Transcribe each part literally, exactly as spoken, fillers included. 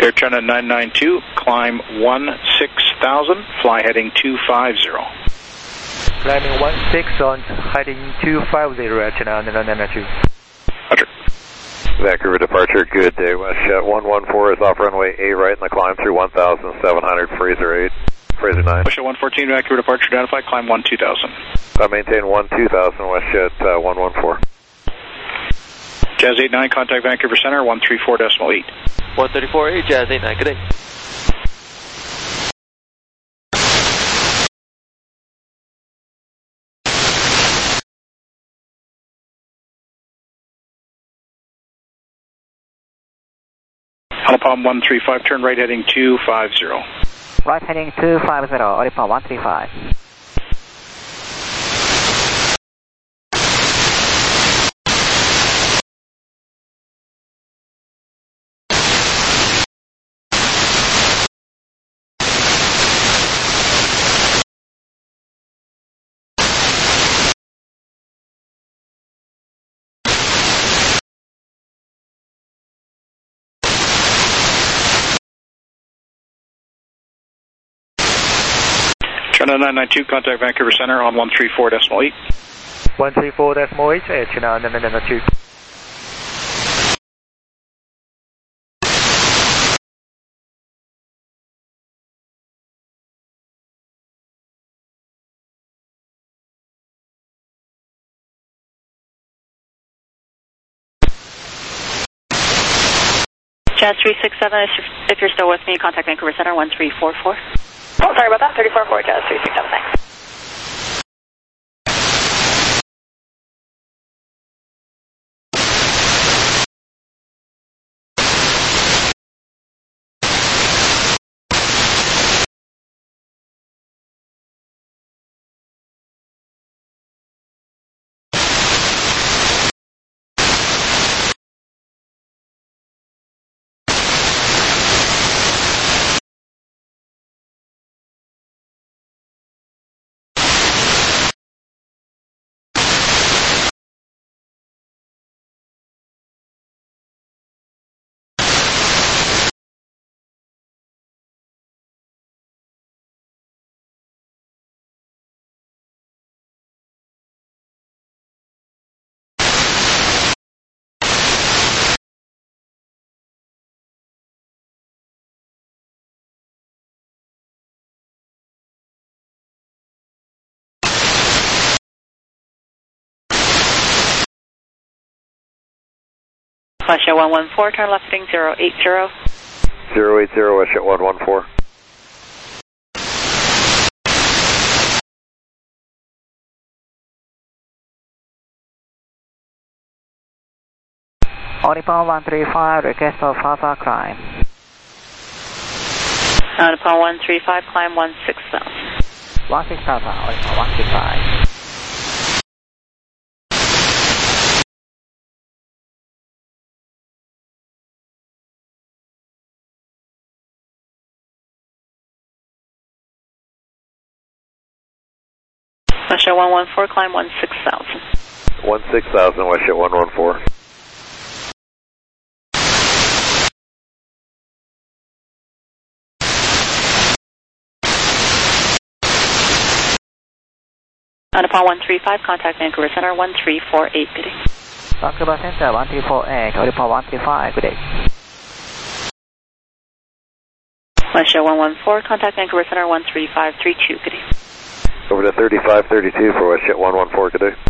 Air China nine nine two, climb one six thousand, fly heading two five zero. Climbing one six on heading two five zero, Air China nine nine two. Roger. Vancouver departure, good day. Westjet one one four is off runway eight right in the climb through one thousand seven hundred, Fraser eight, Fraser nine. Westjet one fourteen, Vancouver departure identified, climb one two thousand. I maintain one two thousand, Westjet uh, one one four. Jazz eight nine, contact Vancouver Center, one three four decimal eight. one thirty-four eight, Jazz eight nine, good day. Alpha one three five, turn right heading two five zero. Right heading two five zero, Alpha one three five. China nine nine two, contact Vancouver Center on one three four decimal eight. one three four decimal eight, Air China nine nine two. Jazz three six seven, if you're still with me, contact Vancouver Center one three four four. Oh, sorry about that, three four four, Jazz three six seven, thanks. Westjet one one four, turn left heading zero eight zero. zero eight zero, Westjet one one four. Alpha one three five, request for Alpha climb. Alpha one three five, climb one six thousand. one six thousand, Alpha one three five. Westjet one one four, climb one six thousand. one six thousand, Westjet one one four. Alpha one three five, contact Vancouver Center one three four eight, good day. Vancouver Center one three four eight, Alpha one three five, good day. Westjet one one four, contact Vancouver Center one three five three two, good day. Over to thirty-five thirty-two for Westjet one one four, good day.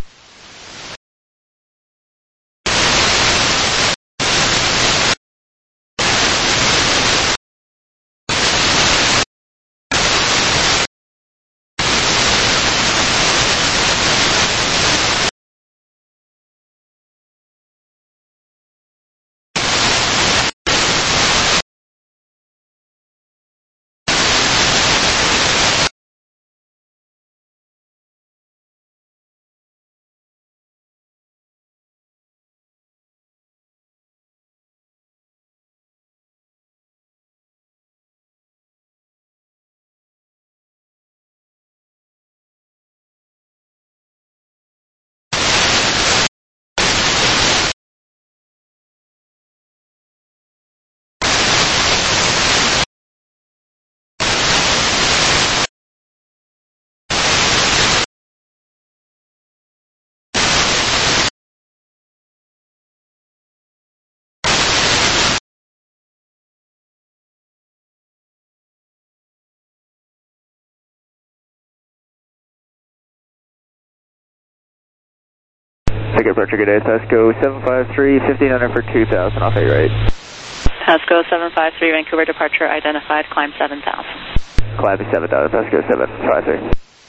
Take departure, good day, Pasco seven five three, fifteen hundred for two thousand, off eight right. Pasco seven five three, Vancouver departure identified, climb seven thousand. Climb seven thousand, Pasco seven five three.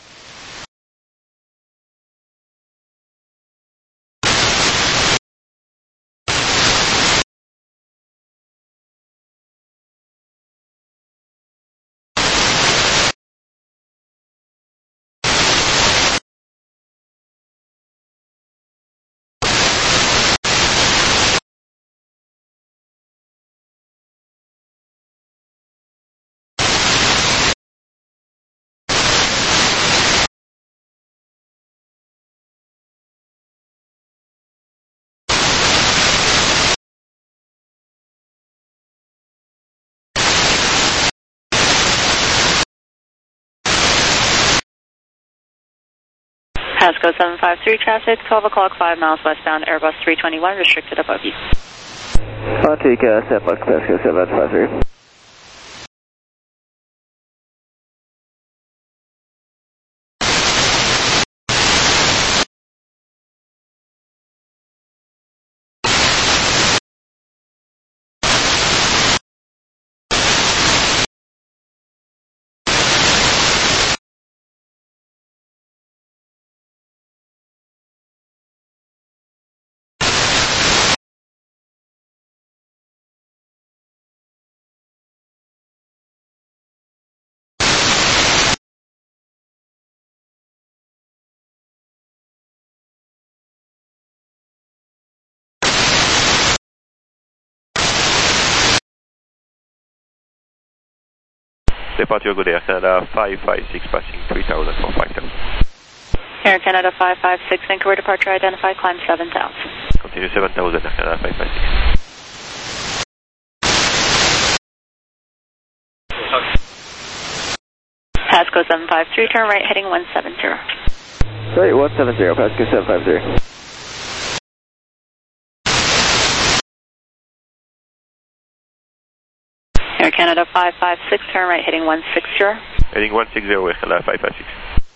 Pasco seven five three, traffic, twelve o'clock, five miles westbound, Airbus three twenty-one, restricted above you. Fontique, uh, set box, Pasco seven five three. Departure good Air Canada five five six, passing three thousand for five thousand. Air Canada five five six, Vancouver departure identified, climb seven thousand. Continue seven thousand, Air Canada five five six. Pasco seven five three, turn right heading one seven zero. Right, one seven zero, Pasco seven five three. Air Canada five five six, turn right heading one six zero. Heading one six zero, Air Canada five five six.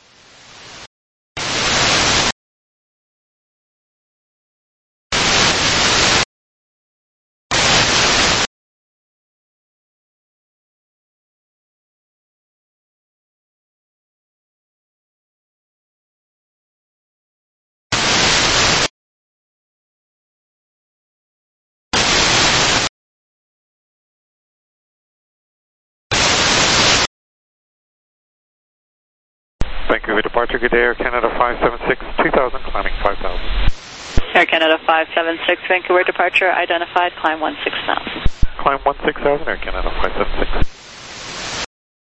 Vancouver departure, good day, Air Canada five seven six, two thousand, climbing five thousand. Air Canada five seven six, Vancouver departure identified, climb one six thousand. Climb one six thousand, Air Canada five seven six.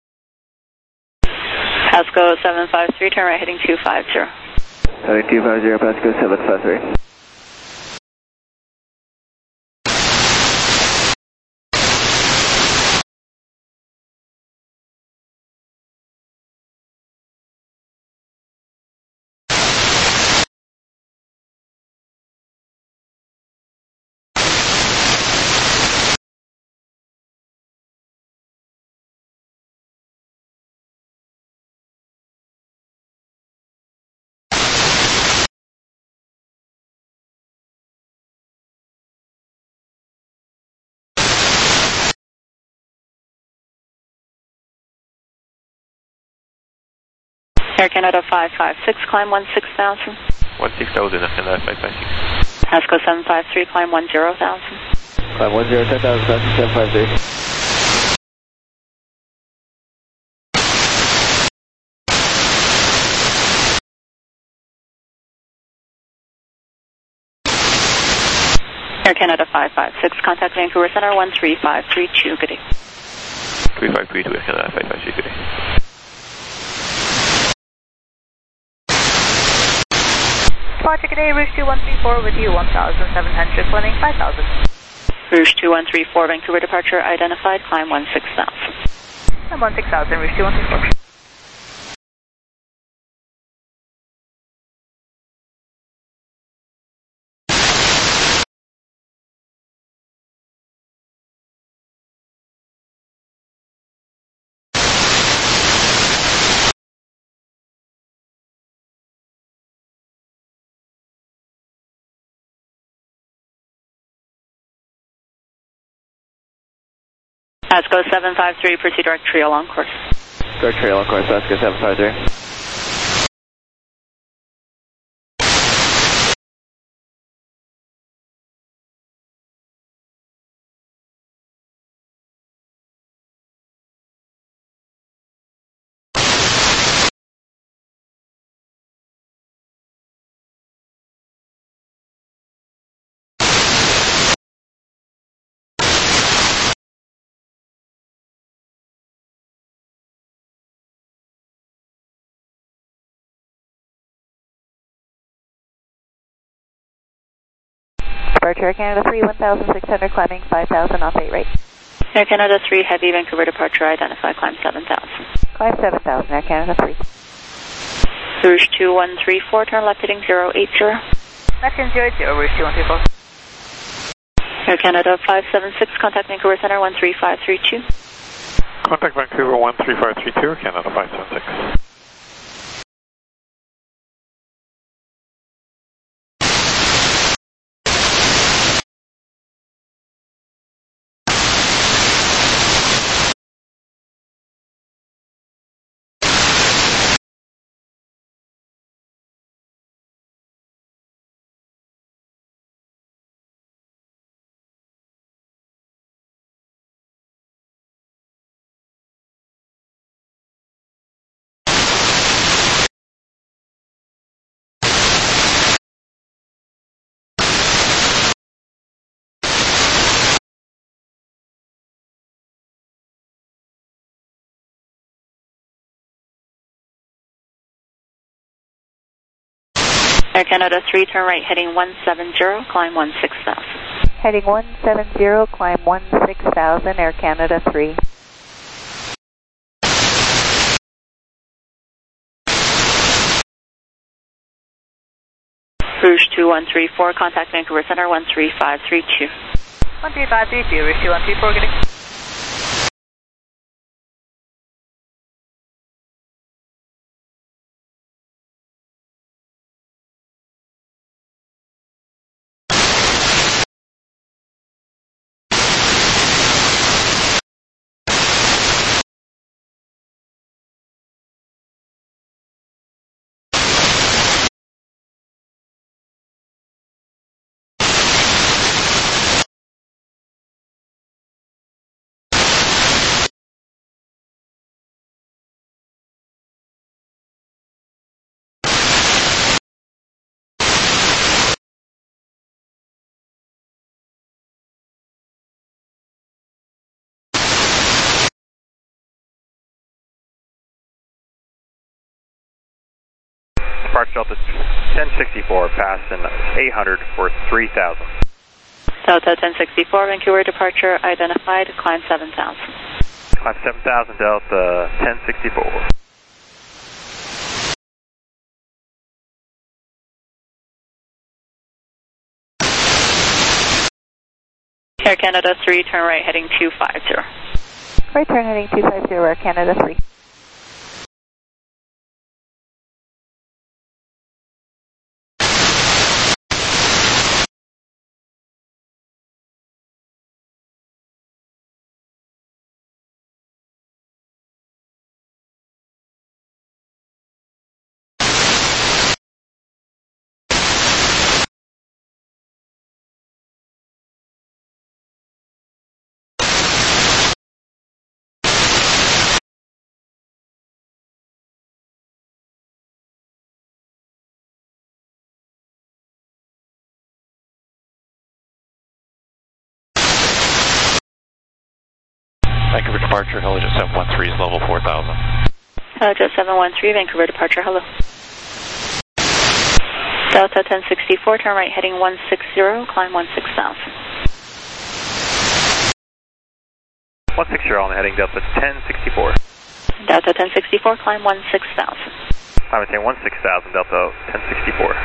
Pasco seven five three, turn right heading two five zero. Heading two five zero, Pasco seven five three. Air Canada five five six, climb one six thousand. one six thousand, Air Canada five five six. Pasco seven five three, climb one zero thousand. Climb one zero, ten thousand, Pasco seven five three. Air Canada five five six, contact Vancouver Center one three five three two, good day. three five three two, Air Canada five five six, good day. Departure today, Rouge two one three four with you, one thousand seven hundred, climbing five thousand. Rouge two one three four, Vancouver departure identified, climb one six thousand. Climb one six thousand, Rouge two one three four. Alaska seven five three, proceed direct trail on course. Direct trail on course, Alaska seven five three. Departure Air Canada three, one thousand six hundred, climbing five thousand off eight rate. Air Canada three, heavy, Vancouver departure, identify, climb seven thousand. Climb seven thousand, Air Canada three. Rouge two one three four, turn left heading zero eight zero. Left in zero eight zero, Rouge two one three four. Air Canada five seven six, contact Vancouver Center one three five three two. Contact Vancouver one three five three two, Air Canada five seven six. Air Canada three, turn right heading one seven zero, climb one six thousand. Heading one seven zero, climb one six thousand, Air Canada three. Rouge two one three four, contact Vancouver Center one three five three two. one three five three two, Rouge two one three four, getting. Departure Delta ten sixty-four, passing eight hundred for three thousand. Delta ten sixty-four, Vancouver departure, identified, climb seven thousand. Climb seven thousand, Delta ten sixty-four. Air Canada three, turn right heading two five zero. Right turn heading two five zero, Air Canada three. Vancouver departure, Helijet seven one three is level four thousand. Helijet seven one three, Vancouver departure, hello. Delta ten sixty-four, turn right heading one six zero, climb one six thousand. one six zero on the heading, Delta ten sixty-four. Delta ten sixty-four, climb one six thousand. I'm maintain one six thousand, Delta ten sixty-four.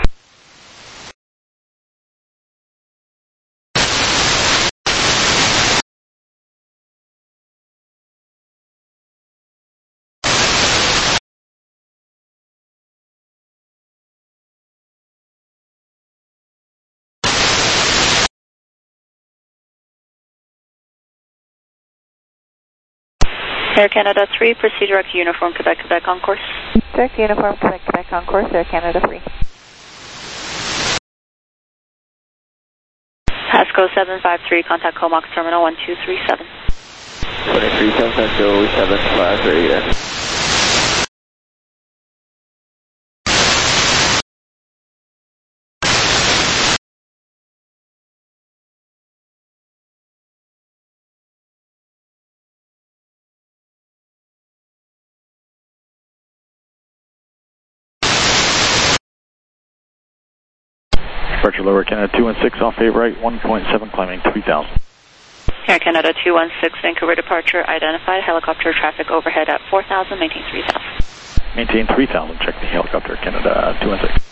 Air Canada three, proceed direct to Uniform Quebec, Quebec on course. Direct to Uniform Quebec, Quebec on course, Air Canada three. Pasco seven five three, contact Comox Terminal one two three seven. twenty-three seven Pasco seven five three there. Departure lower Canada two one six off A right, one point seven climbing three thousand. Air Canada two one six, Vancouver departure identified, helicopter traffic overhead at four thousand, maintain three thousand. Maintain three thousand, check the helicopter Canada two one six.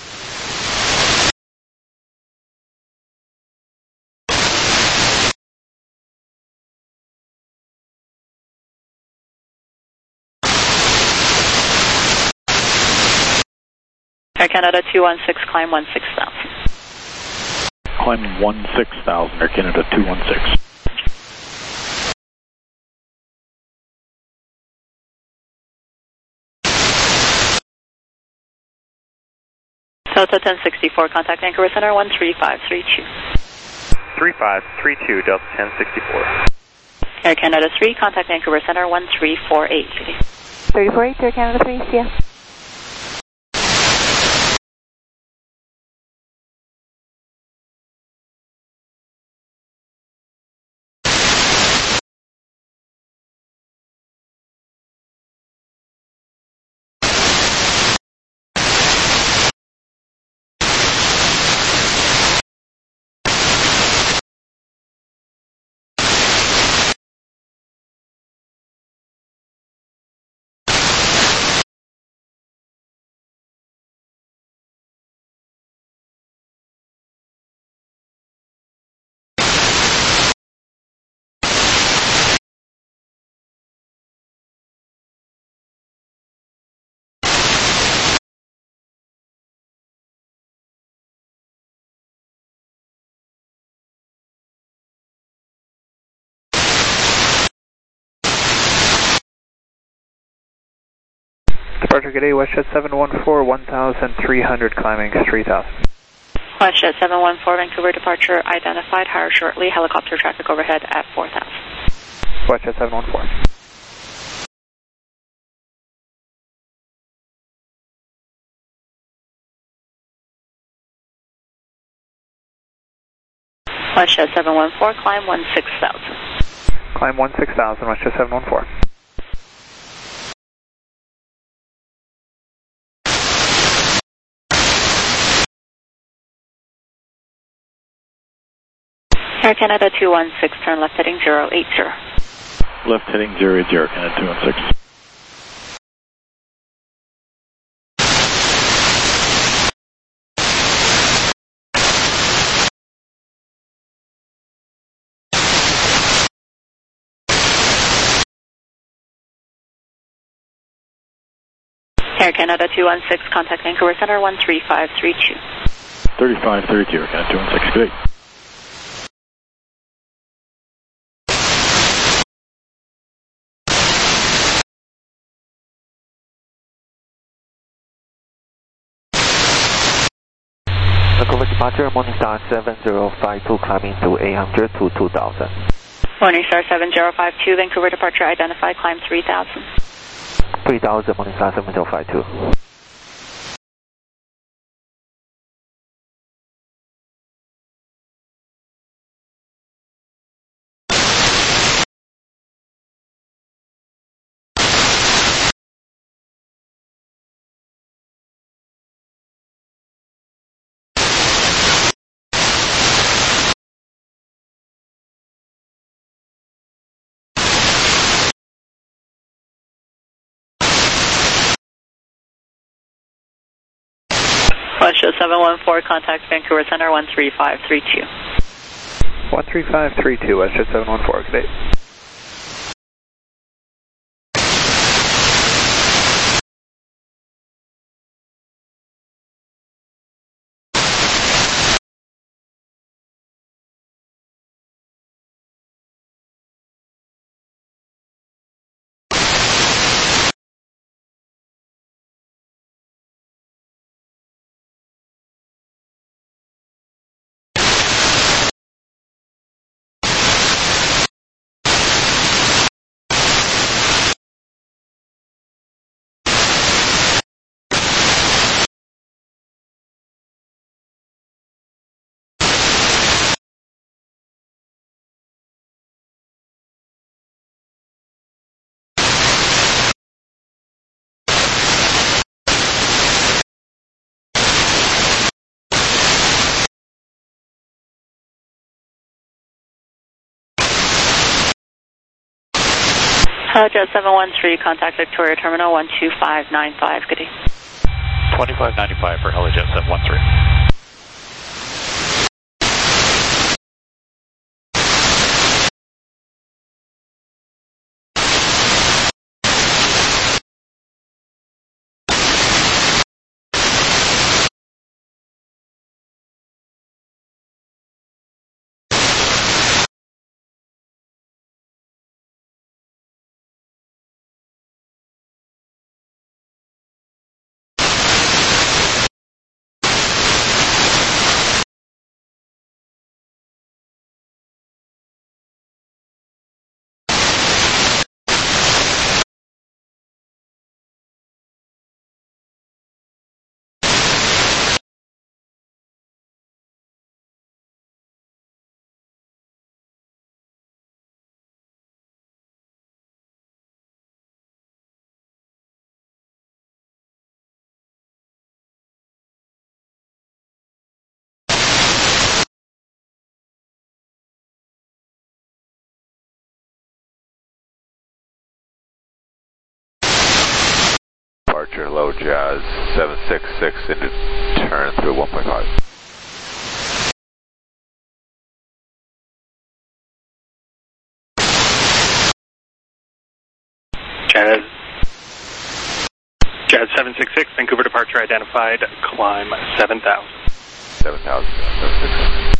Air Canada two one six, climb one six thousand. Climb one six thousand, Air Canada two one six. Delta ten sixty-four, contact Vancouver Center one three five three two. three five three two, Delta ten sixty-four. Air Canada three, contact Vancouver Center one three four eight. three four eight, Air Canada three, see ya. Departure, good day, WestJet seven one four, one thousand three hundred climbing three thousand. WestJet seven one four, Vancouver departure identified, hire shortly, helicopter traffic overhead at four thousand. WestJet seven one four. WestJet seven one four, climb one six thousand. Climb one six thousand, WestJet seven one four. Air Canada two one six, turn left heading zero eight zero. Left heading zero eight zero, Canada two one six. Air Canada two one six, contact Vancouver Center one three five three two. thirty-five thirty-two, Air Canada two one six, good day. Vancouver departure, Morningstar seven zero five two, climbing to eight hundred to two thousand. Morningstar seven zero five two, Vancouver departure identified, climb three thousand. three thousand, Morningstar seven zero five two. WestJet seven one four, contact Vancouver Center one three five three two. one three five three two, WestJet seven one four, good day. HelloJet seven one three, contact Victoria Terminal one two five nine five, good day. twenty-five ninety-five for HelloJet seven one three. Departure low Jazz seven six six into turn through one point five. Jazz, Jazz seven six six, Vancouver departure identified, climb seven thousand. seven thousand, seven six six.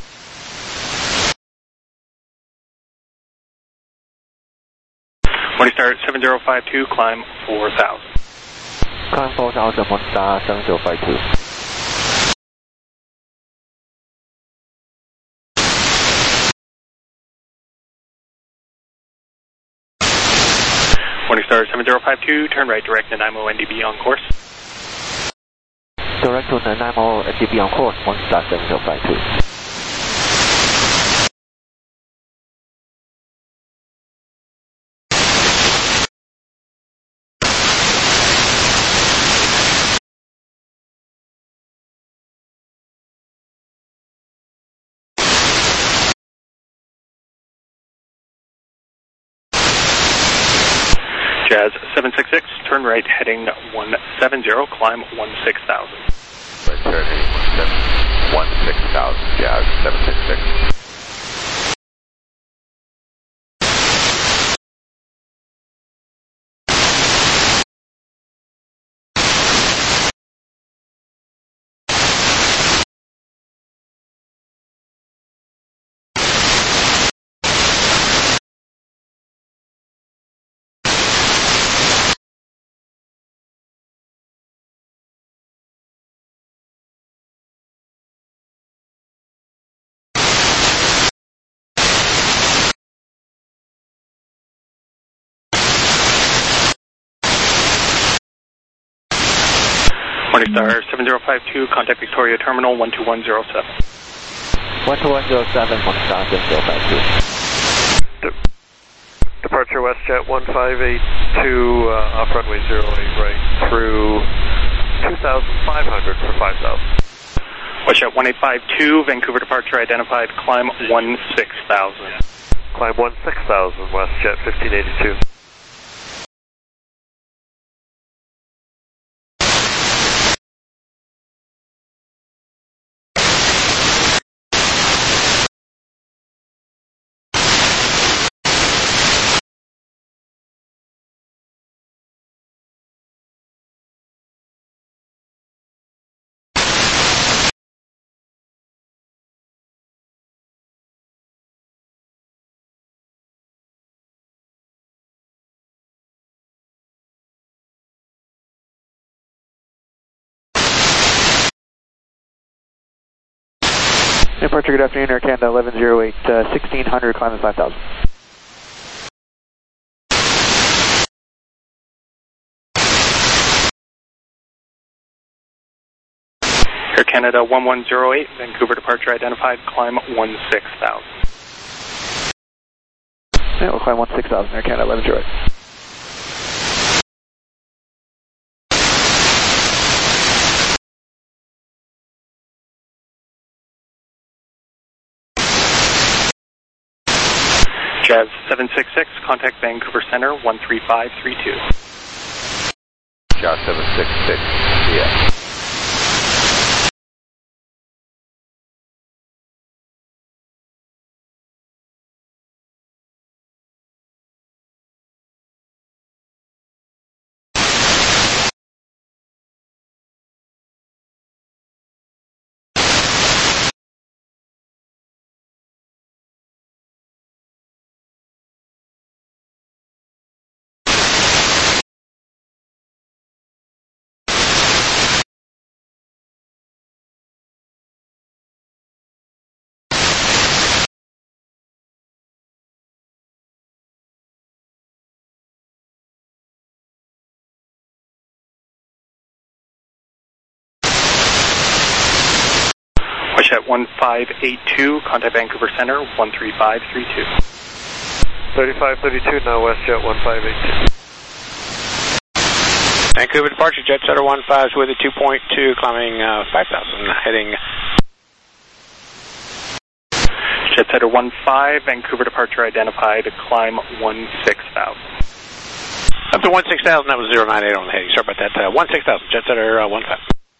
Morning start seven zero five two, climb four thousand. Climb four thousand, one star seven zero five two. Morning star seven zero five two, turn right direct to Nanaimo N D B on course. Direct to Nanaimo N D B on course, one star seven zero five two. Jazz seven six six, turn right heading one seven zero, climb one six thousand. Right turn heading one six thousand, Jazz seven six six. Morning star seven zero five two, contact Victoria Terminal one two one zero seven. one two one zero seven, one star seven zero five two. De departure WestJet one five eight two, uh, off runway zero eight right through two thousand five hundred for five thousand. WestJet one eight five two, Vancouver departure identified, climb one six thousand. Climb one six thousand, WestJet fifteen eighty-two. Departure, good afternoon, Air Canada eleven oh eight, uh, sixteen hundred, climbing five thousand. Air Canada one one zero eight, Vancouver departure identified, climb one six thousand. Yeah, we'll climb one six thousand, Air Canada eleven oh eight. Jazz seven six six, contact Vancouver Center one three five three two. Jazz seven six six, yeah. WestJet one five eight two, contact Vancouver Center one three five three two. thirty-five thirty-two, now WestJet one five eight two. Vancouver departure, Jet Setter one five with a two point two, climbing uh, five thousand, heading... Jet Setter one five, Vancouver departure identified, climb one six thousand. Up to one six thousand, that was zero nine eight on the heading, sorry about that. Uh, one six thousand, Jet Setter uh, one five.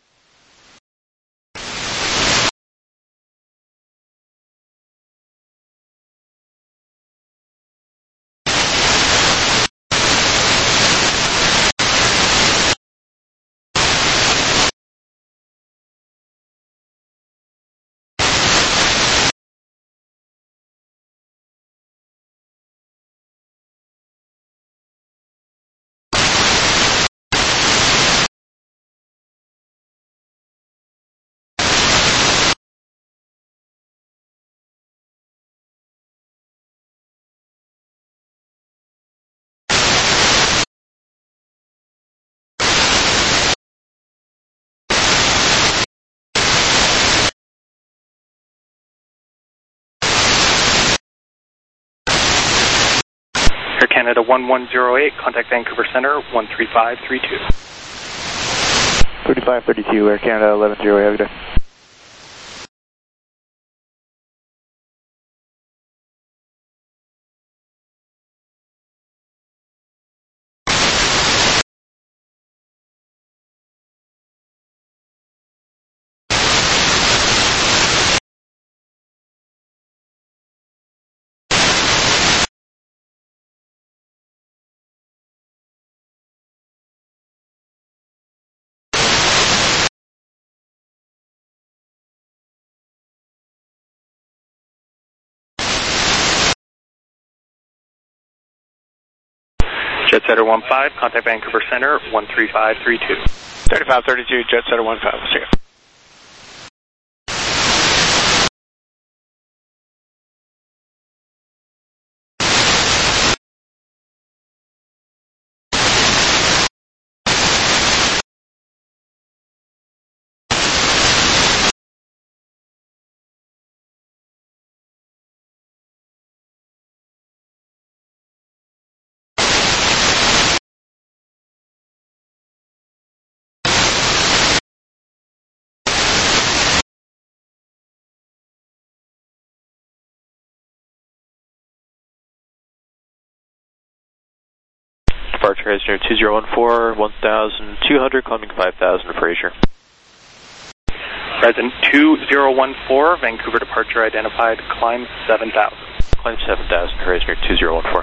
Air Canada one one zero eight, contact Vancouver Center one three five three two. thirty-five thirty-two, Air Canada eleven zero eight, have a good day. Jet Setter one five, contact Vancouver Center one three five three two. thirty-five thirty-two, Jet Setter one five, we'll see you. Departure Heisner two zero one four, one thousand two hundred, climbing five thousand, Fraser. Present two zero one four, Vancouver departure identified, climb seven thousand. Climb seven thousand, Heisner two zero one four.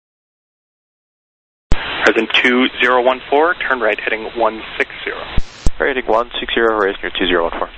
Present two zero one four, turn right heading one six zero. Rating one six zero, raise near two zero one four.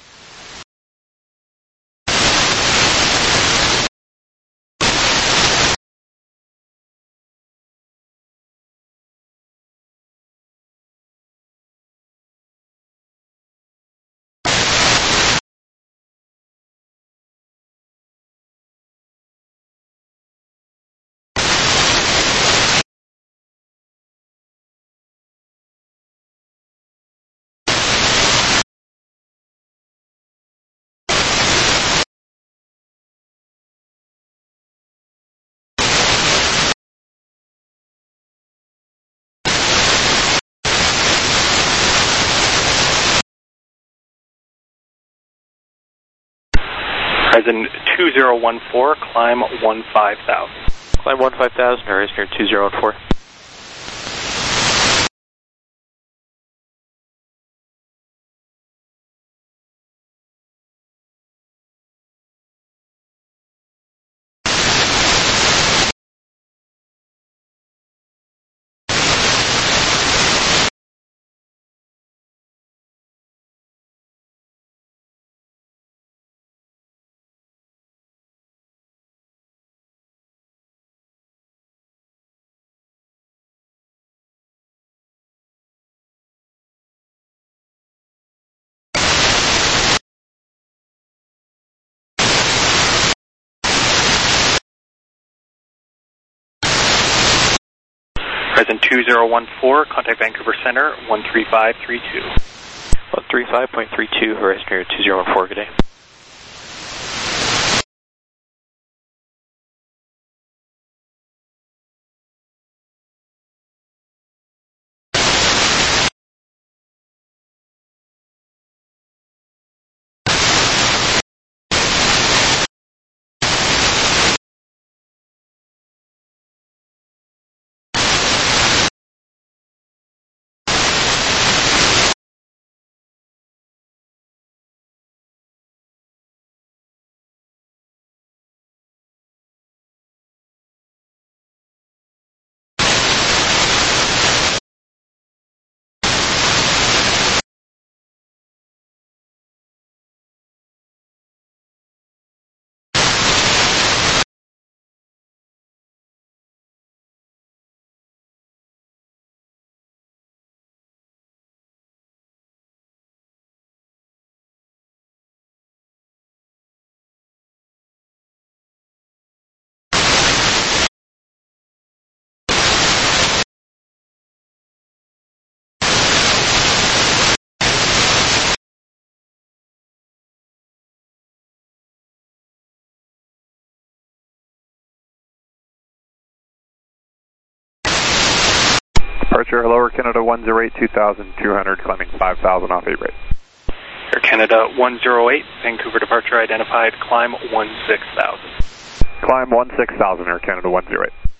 Horizon two zero one four, climb one five thousand. Climb one five thousand, raise near two zero one four. Horizon two zero one four, contact Vancouver Center, one three five three two. one three five point three two, raise near two zero one four, good day. Departure Lower Canada one zero eight, two thousand two hundred, climbing five thousand off eight right. Air Canada one zero eight, Vancouver departure identified, climb one six thousand. Climb one six thousand, Air Canada one zero eight.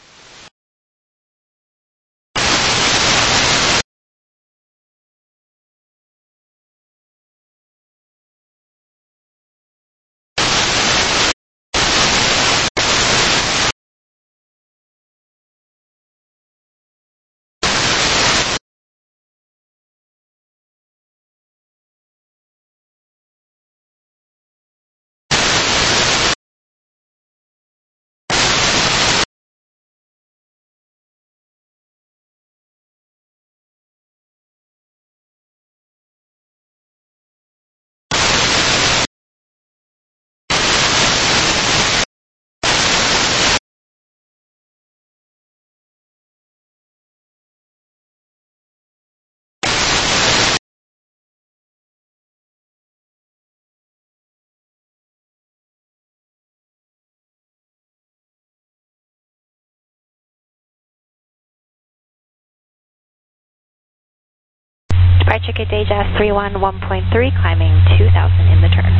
Departure good day, Jazz three one one point three, climbing two thousand in the turn.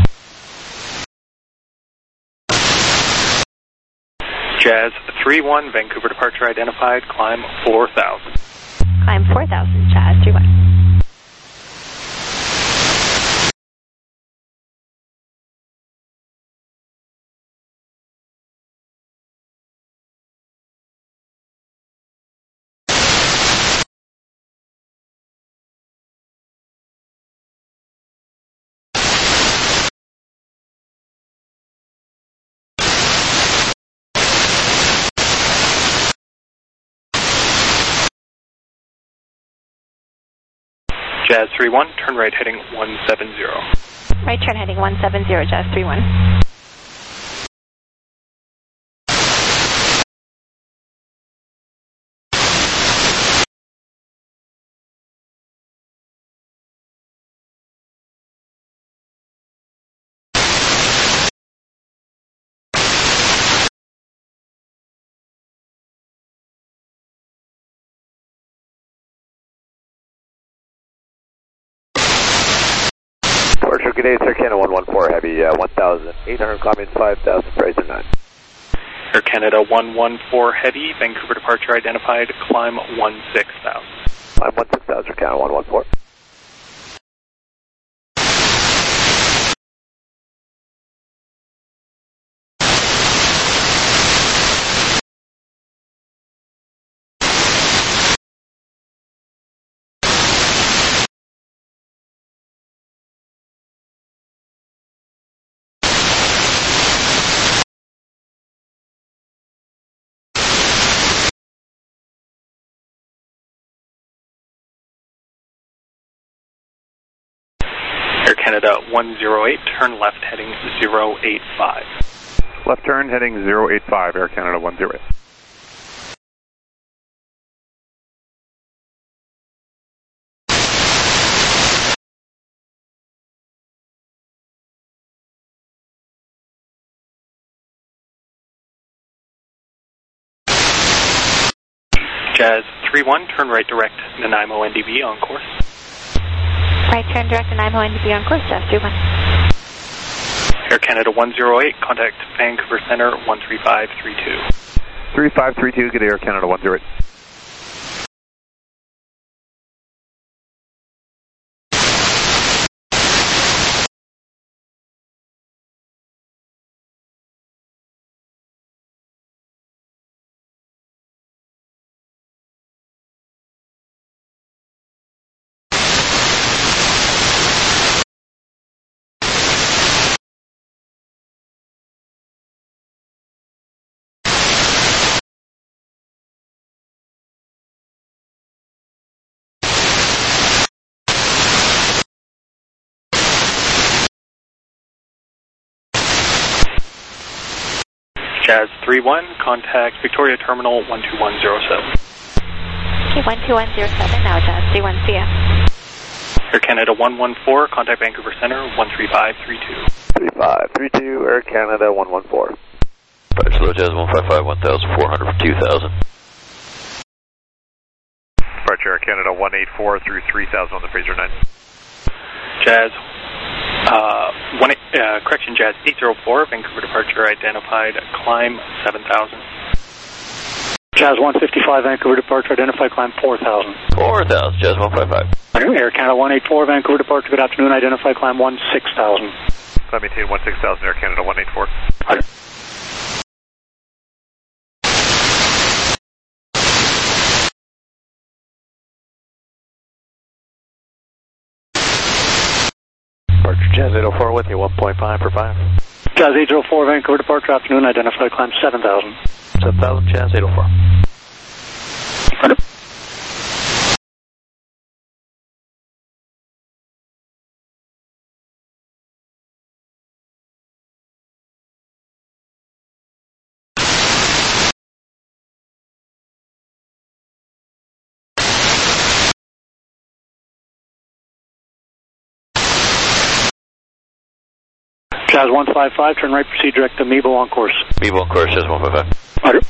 Jazz three one, Vancouver departure identified, climb four thousand. Climb four thousand, Jazz three one. Jazz three one, turn right heading one seven zero. Right turn heading one seven zero, Jazz three one. Departure good day, Air Canada one one four Heavy, uh, one thousand eight hundred, climbing five thousand, Fraser nine. Air Canada one one four Heavy, Vancouver departure identified, climb one six thousand. Climb one six thousand, Air Canada one one four. Air Canada one zero eight, turn left heading zero eight five. Left turn heading zero eight five, Air Canada one zero eight. Jazz three one, turn right direct Nanaimo N D B on course. Right turn direct Nanaimo N D B on course, Jazz three one. Air Canada one zero eight, contact Vancouver Center one three five three two. three five three two, good day, Air Canada one zero eight. Jazz three one, contact Victoria Terminal one two one zero seven. Okay, one two one zero seven, now Jazz three one, see ya. Air Canada one one four, contact Vancouver Center one three five three two. three five three two, Air Canada one one four. Departure low Jazz one five five, one thousand four hundred for two thousand. Departure Air Canada one eight four through three thousand on the Fraser nine. Jazz, uh, one, uh, correction, Jazz eight zero four, Vancouver departure identified, climb seven thousand. Jazz one fifty-five, Vancouver departure identified, climb four thousand. four thousand, Jazz one five five. Air Canada one eight four, Vancouver departure, good afternoon, identified, climb one six thousand. Climb maintain one six thousand, Air Canada one eight four. Roger. Departure Jazz eight oh four with you, one point five for five. Jazz eight zero four, Vancouver departure, afternoon, identified, climb seven thousand. seven thousand, Jazz eight oh four. Roger. Jazz one five five, turn right, proceed direct to Meebo on course. Meebo on course, Jazz one five five. Roger.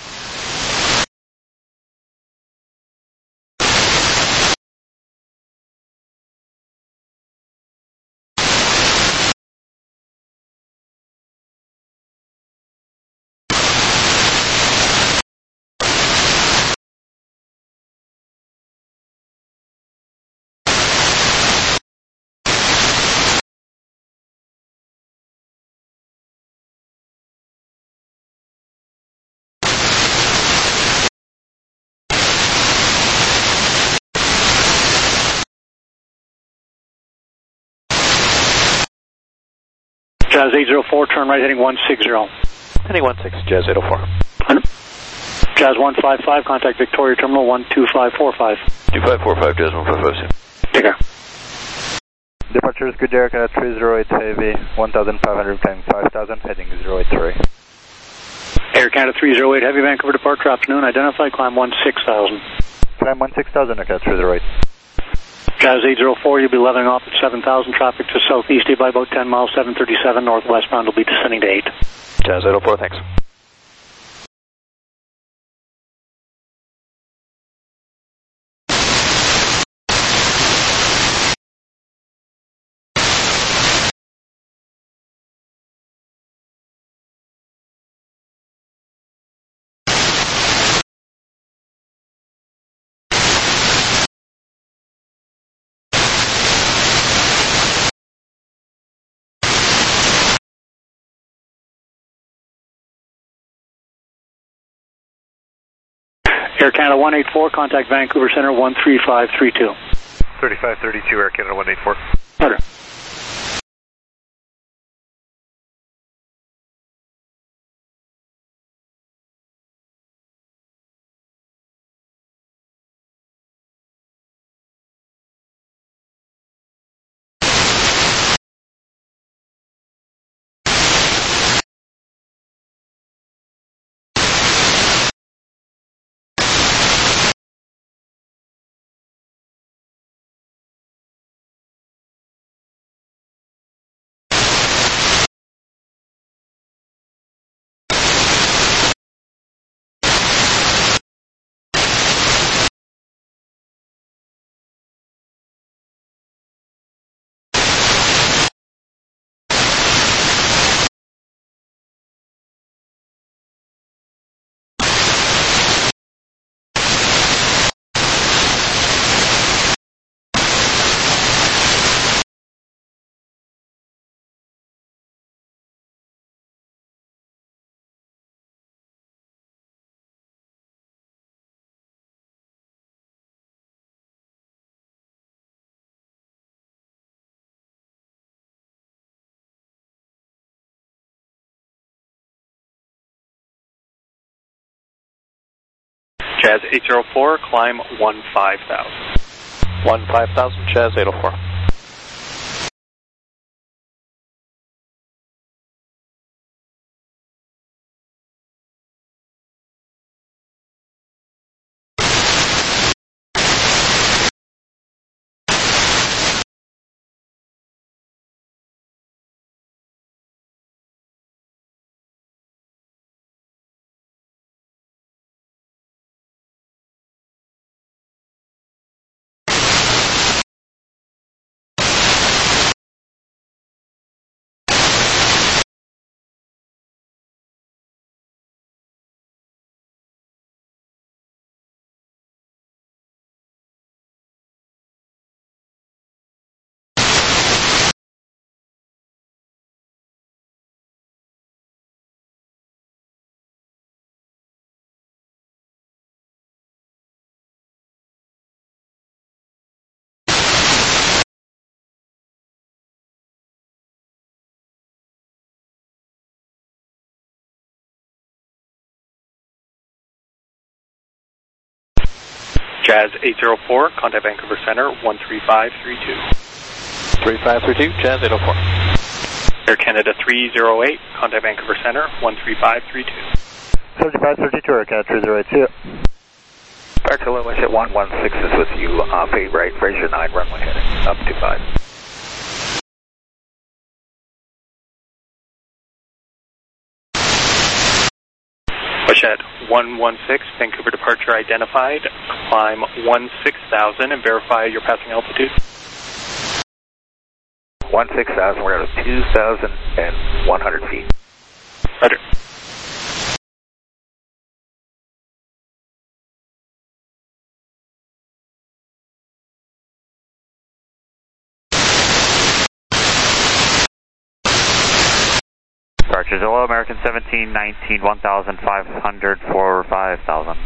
Jazz eight zero four, turn right heading one six zero. Heading one six, Jazz eight oh four. Jazz one five five, contact Victoria Terminal one two five four five. two five four five, Jazz one five five. Take care. Departure is good, Air Canada three zero eight Heavy, one thousand five hundred, climbing five thousand, heading zero eight three. Air Canada three zero eight Heavy, Vancouver departure, afternoon, identify, climb one six thousand. Climb one six thousand, Air Canada three zero eight. Jazz eight zero four, you'll be leveling off at seven thousand, traffic to southeasty by about ten miles, seven thirty-seven, northwestbound will be descending to eight. Jazz eight oh four, thanks. Air Canada one eight four, contact Vancouver Center one three five three two. thirty-five thirty-two, Air Canada one eight four. Roger. Jazz eight zero four, climb one five thousand. one five thousand, Jazz eight oh four. Jazz eight zero four, contact Vancouver Center one three five three two. three five three two, Jazz eight oh four. Air Canada three zero eight, contact Vancouver Center one three five three two. seventy-five thirty-two, Air Canada three zero eight, see ya. Departure Loomis at one one six is with you, uh, fade right, Fraser nine, runway heading up to five. Pushhead one one six, Vancouver departure identified, climb one six thousand and verify your passing altitude. one six thousand, we're at two thousand one hundred feet. Roger. Departures, hello, American seventeen nineteen, one thousand five hundred for five thousand.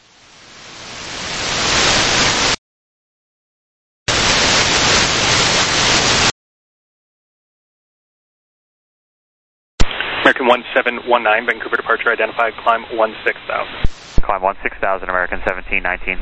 American one seven one nine, Vancouver departure identified, climb one six thousand. Climb one six thousand, American seventeen nineteen.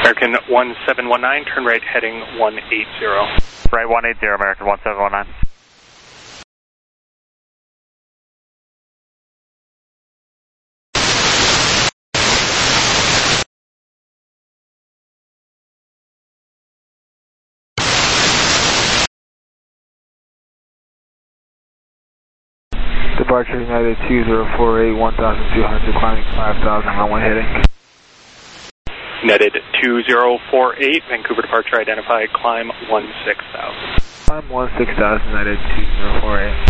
American one seven one nine, turn right heading one eight zero. Right one eight zero, American one seven one nine. Departure United two zero four eight, one thousand two hundred, climbing five thousand, runway heading. Netted two zero four eight, Vancouver departure identified, climb one six thousand. Climb one six thousand, netted two zero four eight.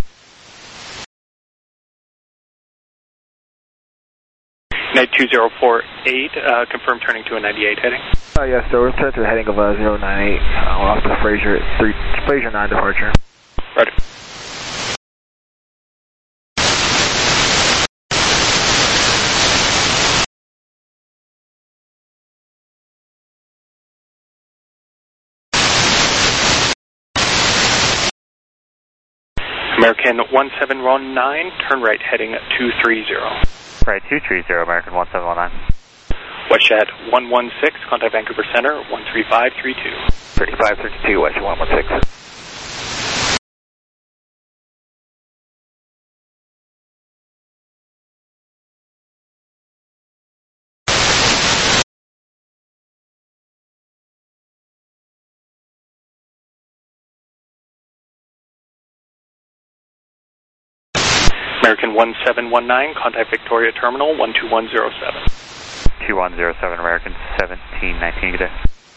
Net two zero four eight, uh, confirm turning to a ninety-eight heading. Oh, yes, sir. We're turning to the heading of uh, zero nine eight. Uh, we're off to Fraser, three, Fraser nine departure. Right. American one seven one nine, turn right heading two three zero. Right two three zero, American one seven one nine. WestJet one one six, contact Vancouver Center, one three five three two. thirty-five thirty-two, WestJet one one six. American one seven one nine, contact Victoria Terminal, one two one zero seven. two one zero seven, American seventeen nineteen, good day.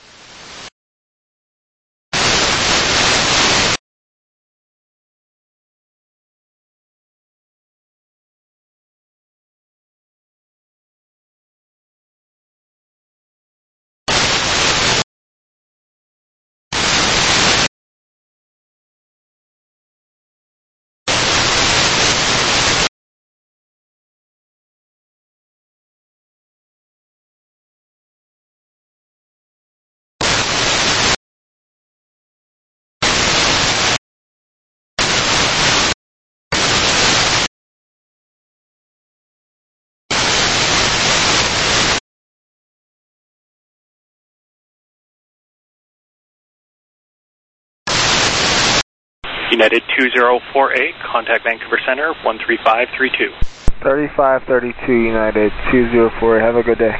United two zero four eight, contact Vancouver Center, one three five three two. thirty-five thirty-two, United two zero four eight, have a good day.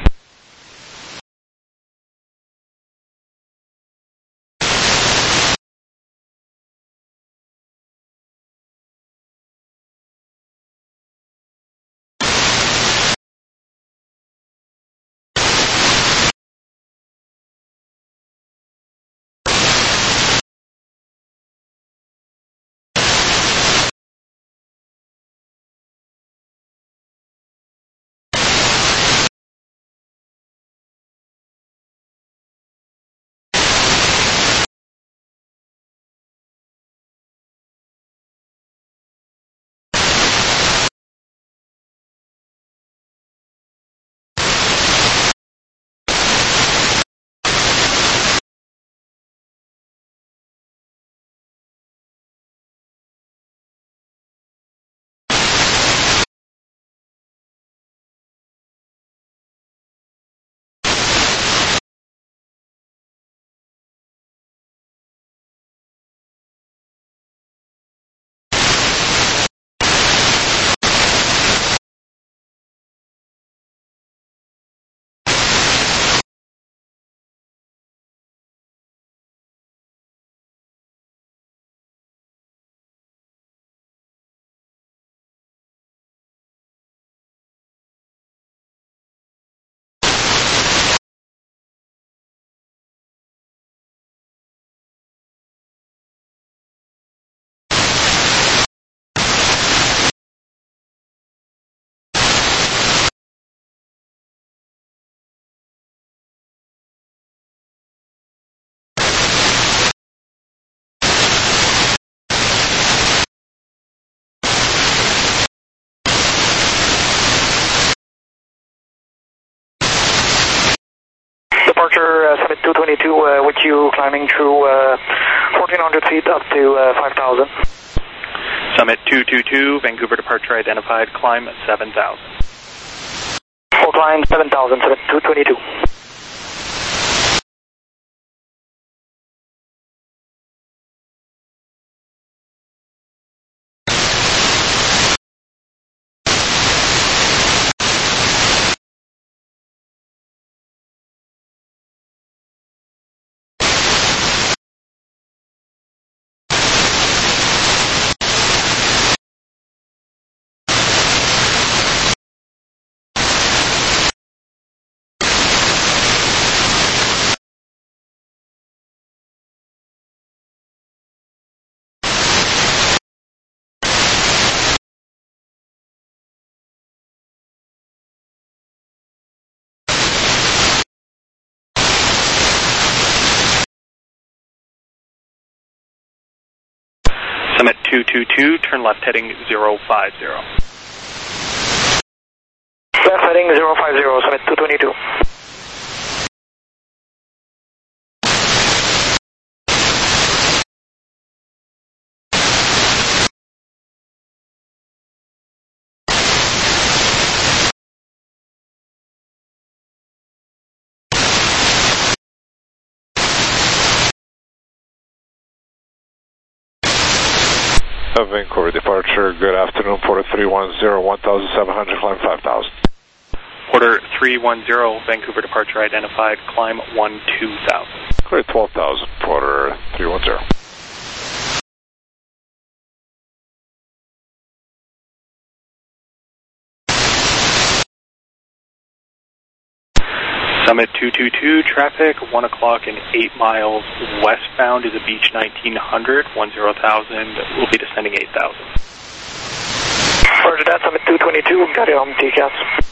Departure uh, Summit two twenty-two, uh, with you climbing through uh, fourteen hundred feet up to uh, five thousand. Summit two two two, Vancouver departure identified, climb seven thousand. Full climb seven thousand, Summit two twenty-two. Summit two two two, turn left heading zero five zero. Left heading zero five zero, Summit two twenty-two. Vancouver departure, good afternoon, Porter three one zero, one thousand seven hundred, climb five thousand. Porter three one zero, Vancouver departure identified, climb one two thousand. Clear twelve thousand, Porter three one zero. Summit two two two, traffic, one o'clock and eight miles westbound is a Beach nineteen hundred, one zero thousand, will be descending eight thousand. Roger that, Summit two twenty-two, got it on T C A S.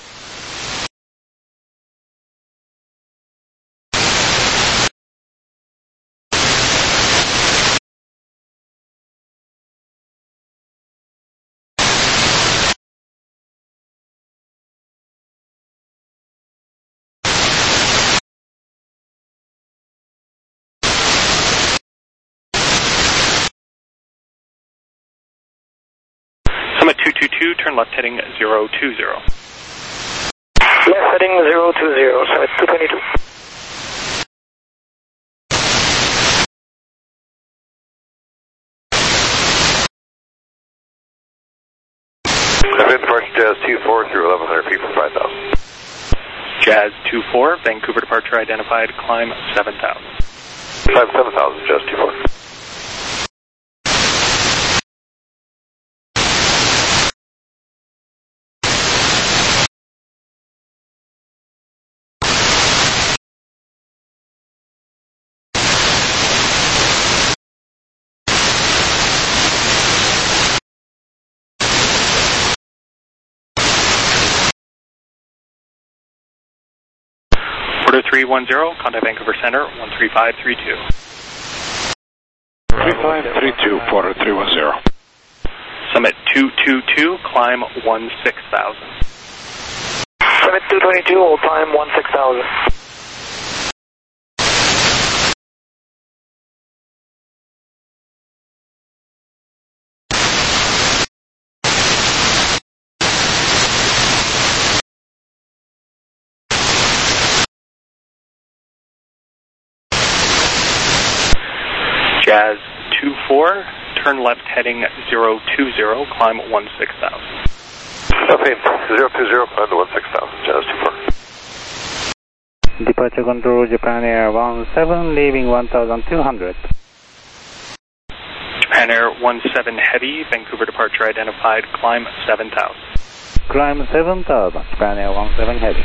Summit two two two, turn left heading zero two zero. Left heading zero two zero, Summit two twenty-two. I've departure Jazz two four through eleven hundred feet for five thousand. Jazz two four, Vancouver departure identified, climb seven thousand. Climb seven thousand, Jazz two four. Porter three one zero, contact Vancouver Center, one three five three two. three five three two, Porter three one zero. Summit two two two, climb one six thousand. Summit two twenty-two, will climb one six thousand. Jazz two four, turn left heading zero two zero, climb one six thousand. Okay, zero two zero, climb to one six thousand, Jazz two four. Departure control, Japan Air one seven, leaving one thousand two hundred. Japan Air one seven heavy, Vancouver departure identified, climb seven thousand. Climb seven thousand, Japan Air one seven heavy.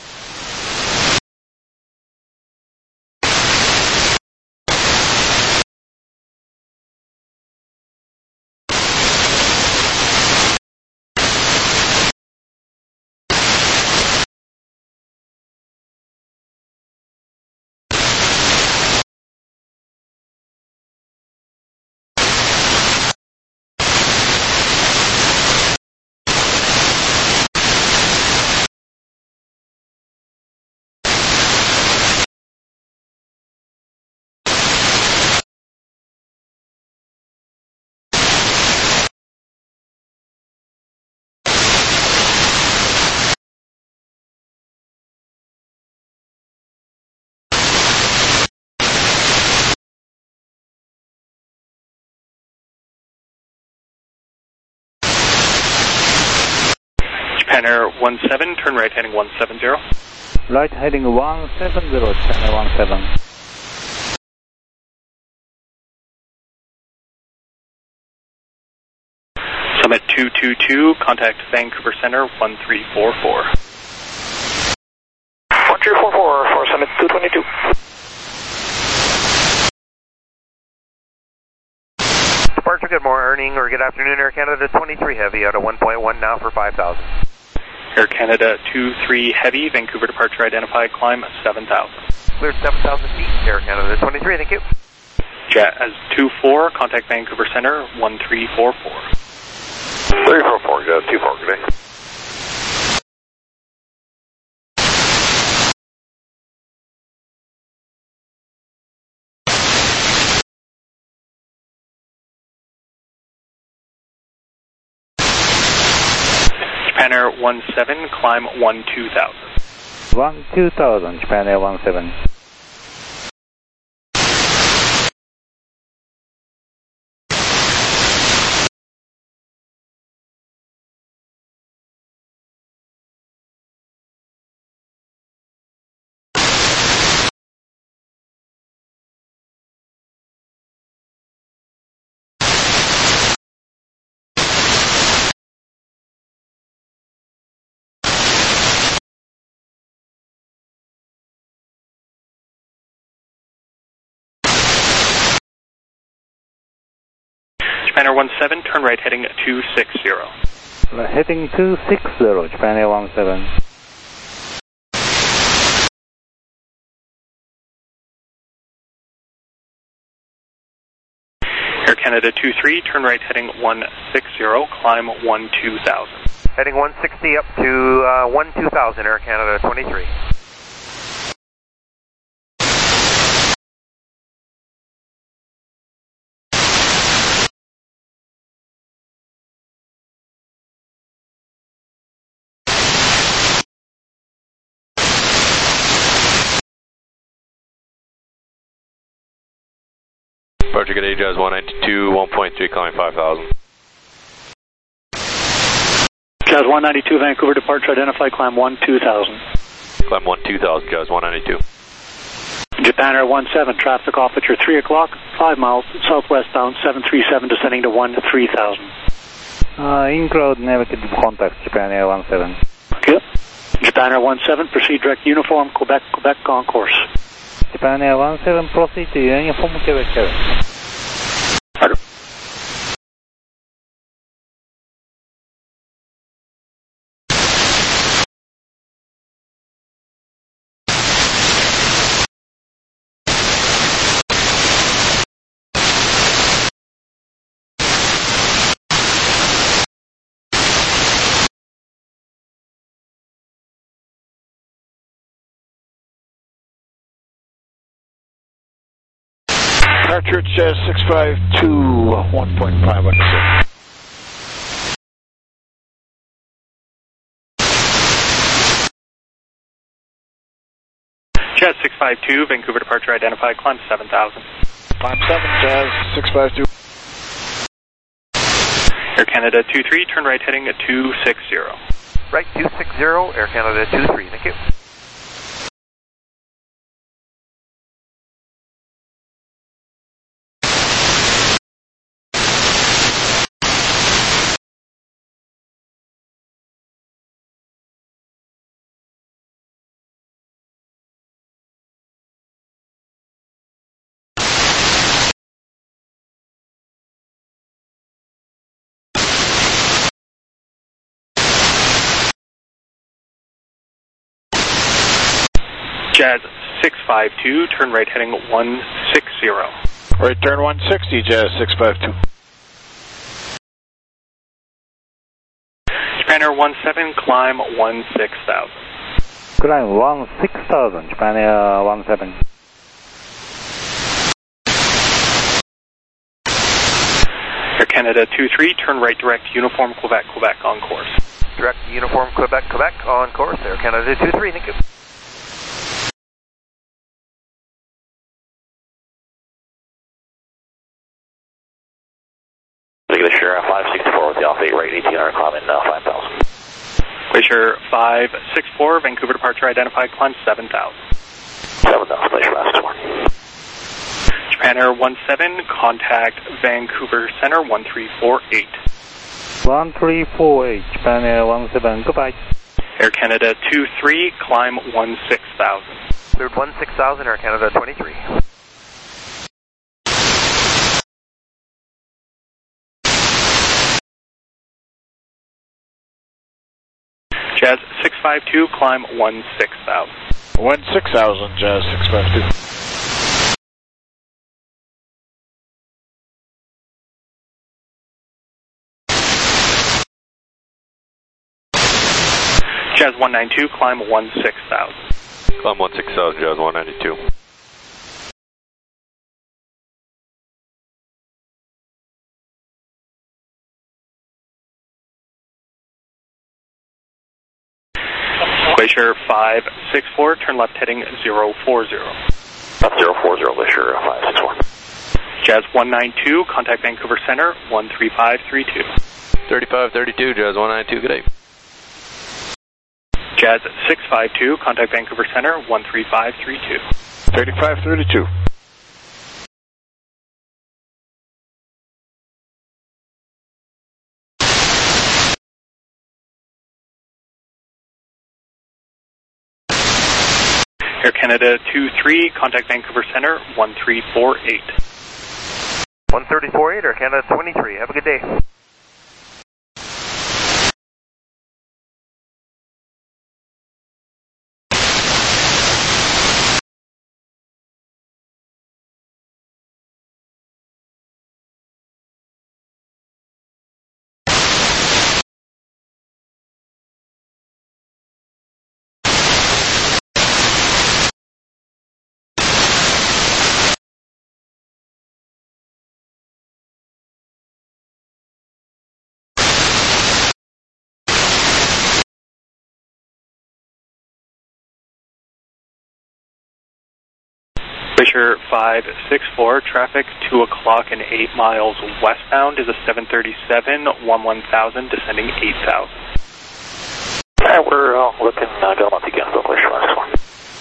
Japan Air one seven, turn right heading one seven zero. Right heading one seven zero, Japan Air one seven. Summit two two two, contact Vancouver Center one three four four. one three four four for Summit two twenty-two. Departure, good morning or good afternoon, Air Canada twenty-three Heavy out of one point one now for five thousand. Air Canada two three Heavy, Vancouver departure identified, climb seven thousand. Cleared seven thousand feet, Air Canada twenty-three, thank you. Jazz two four, contact Vancouver Center, one three four four. three four four, Jazz two four, good day. Japan Air one seven, climb one two thousand. one two thousand, Japan Air one seven. Japan Air one seven, turn right heading two six zero. Heading two six zero, Japan Air one seven. Air Canada two three, turn right heading one six zero, climb one two thousand. Heading one sixty up to uh, one two thousand, Air Canada twenty-three. Departure good day, Jazz one ninety-two, one point three, climbing five thousand. Jazz one ninety-two, Vancouver departure, identify, climb one two thousand. Climb one two thousand, Jazz one ninety-two. Japan Air one seven, traffic off at your three o'clock, five miles, southwest bound, seven three seven, descending to one three thousand. Uh, in-crowd navigated contact, Japan Air one seven. Okay. Japan Air one seven, proceed direct uniform, Quebec, Quebec on course. Japan Air one seven, proceed to uniform, Quebec, Quebec. Departure Jazz six five two, one point five under six. Jazz six five two, Vancouver departure identified, climb seven thousand. Climb seven, Jazz six five two. Air Canada two three, turn right heading at two six zero. Right two six zero, Air Canada two three, thank you. Jazz six five two, turn right heading one six zero. Right turn one sixty, Jazz six five two. Japan Air one seven, climb one six thousand. Climb one six thousand, Japan Air one seven. Air Canada two three, turn right direct uniform, Quebec, Quebec on course. Direct uniform, Quebec, Quebec on course, Air Canada two three, thank you. Glacier five sixty-four with the off eight right, eighteen hundred, climb in uh, five thousand. Glacier five six four, Vancouver departure identified, climb seven thousand. seven thousand, Glacier last one. Japan Air one seven, contact Vancouver Center one three four eight. one three four eight, Japan Air one seven, goodbye. Air Canada two three, climb one six thousand. Cleared one six thousand, Air Canada twenty-three. Jazz six five two, climb one six thousand. one six thousand, Jazz six five two. one nine two, climb one six thousand. Climb one six thousand, Jazz one ninety-two. Glacier five six four, turn left heading zero four zero. zero four zero, Glacier five six four. Jazz one nine two, contact Vancouver Center one three five three two. thirty-five thirty-two, Jazz one ninety-two, good day. Jazz six five two, contact Vancouver Center one three five three two. thirty-five thirty-two. Air Canada two three, contact Vancouver Center one three four eight. one three four eight, Air Canada twenty-three. Have a good day. Glacier five six four, traffic two o'clock and eight miles westbound is a seven thirty-seven, one one thousand, descending eight thousand. Alright, we're uh, looking, uh, going up again, go Glacier five six four.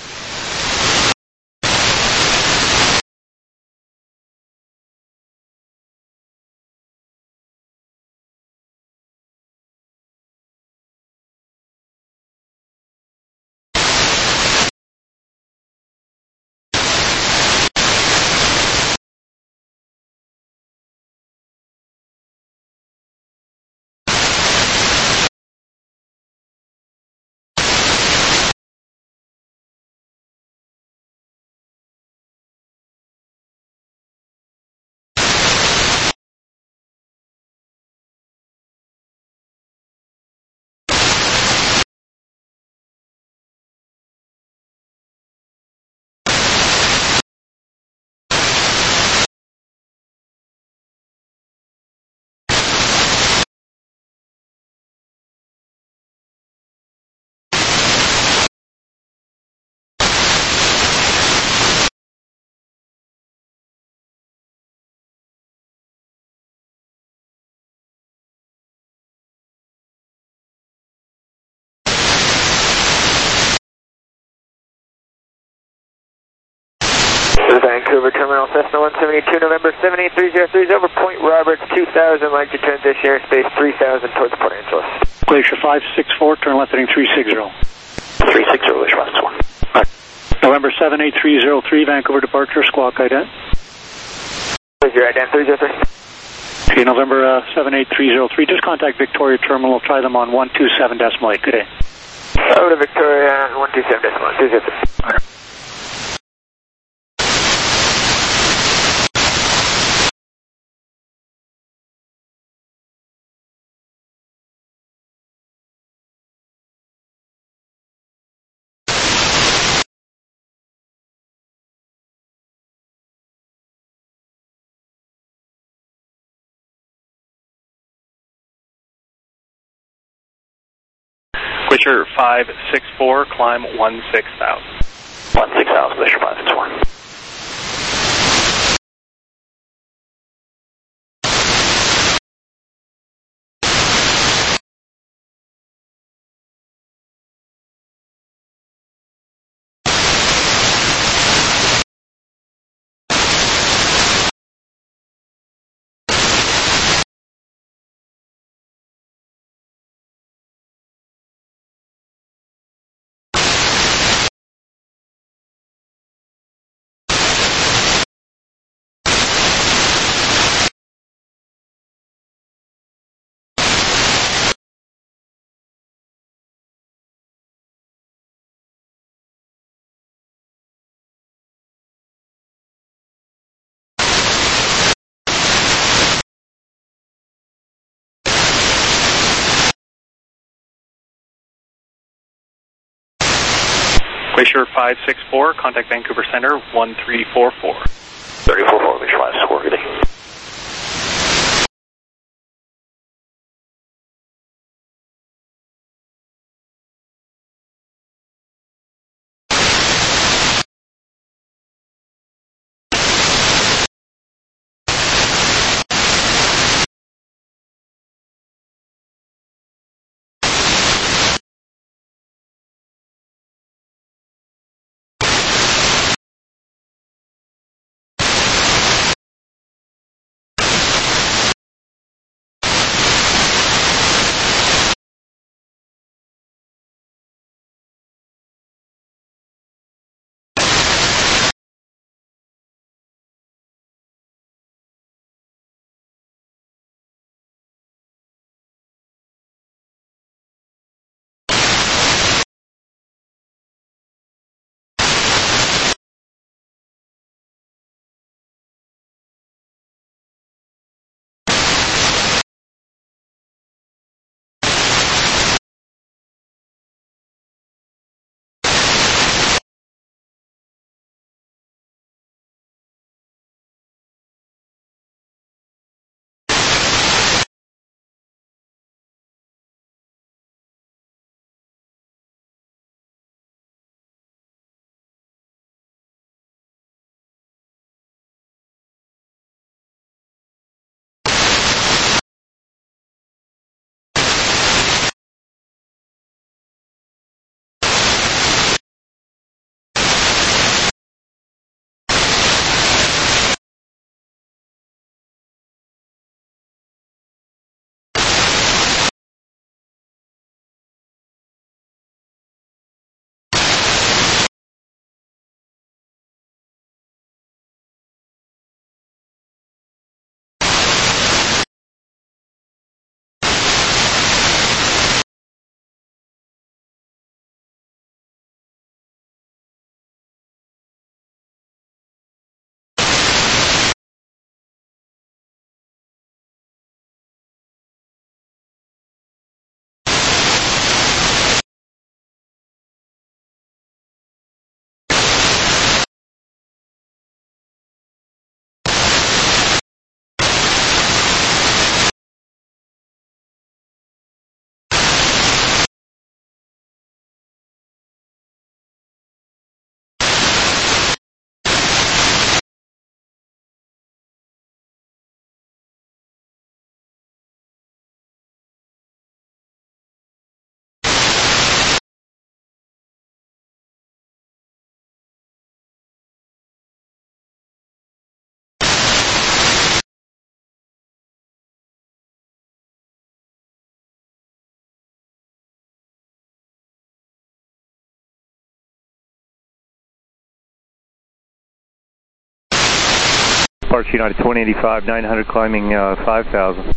Vancouver Terminal Cessna one seventy-two, November seven eight three zero three over Point Roberts two thousand, line to transition airspace three thousand towards Port Angeles. Glacier five six four, turn left heading three sixty. three sixty, Glacier five six four. Right. November seven eight three zero three, Vancouver departure, squawk ident. Where's your ident, three zero three? Okay, November uh, seven eight three zero three, just contact Victoria Terminal, try them on one two seven decimal eight, good day. Over to Victoria, one two seven decimal eight, two zero three. Right. Glacier five six four, climb one six thousand. one six thousand, Glacier five six four. Glacier five six four, contact Vancouver Center one three four four. three four four, Glacier five six four, good day. Departure United twenty eighty-five, nine hundred climbing uh, five thousand.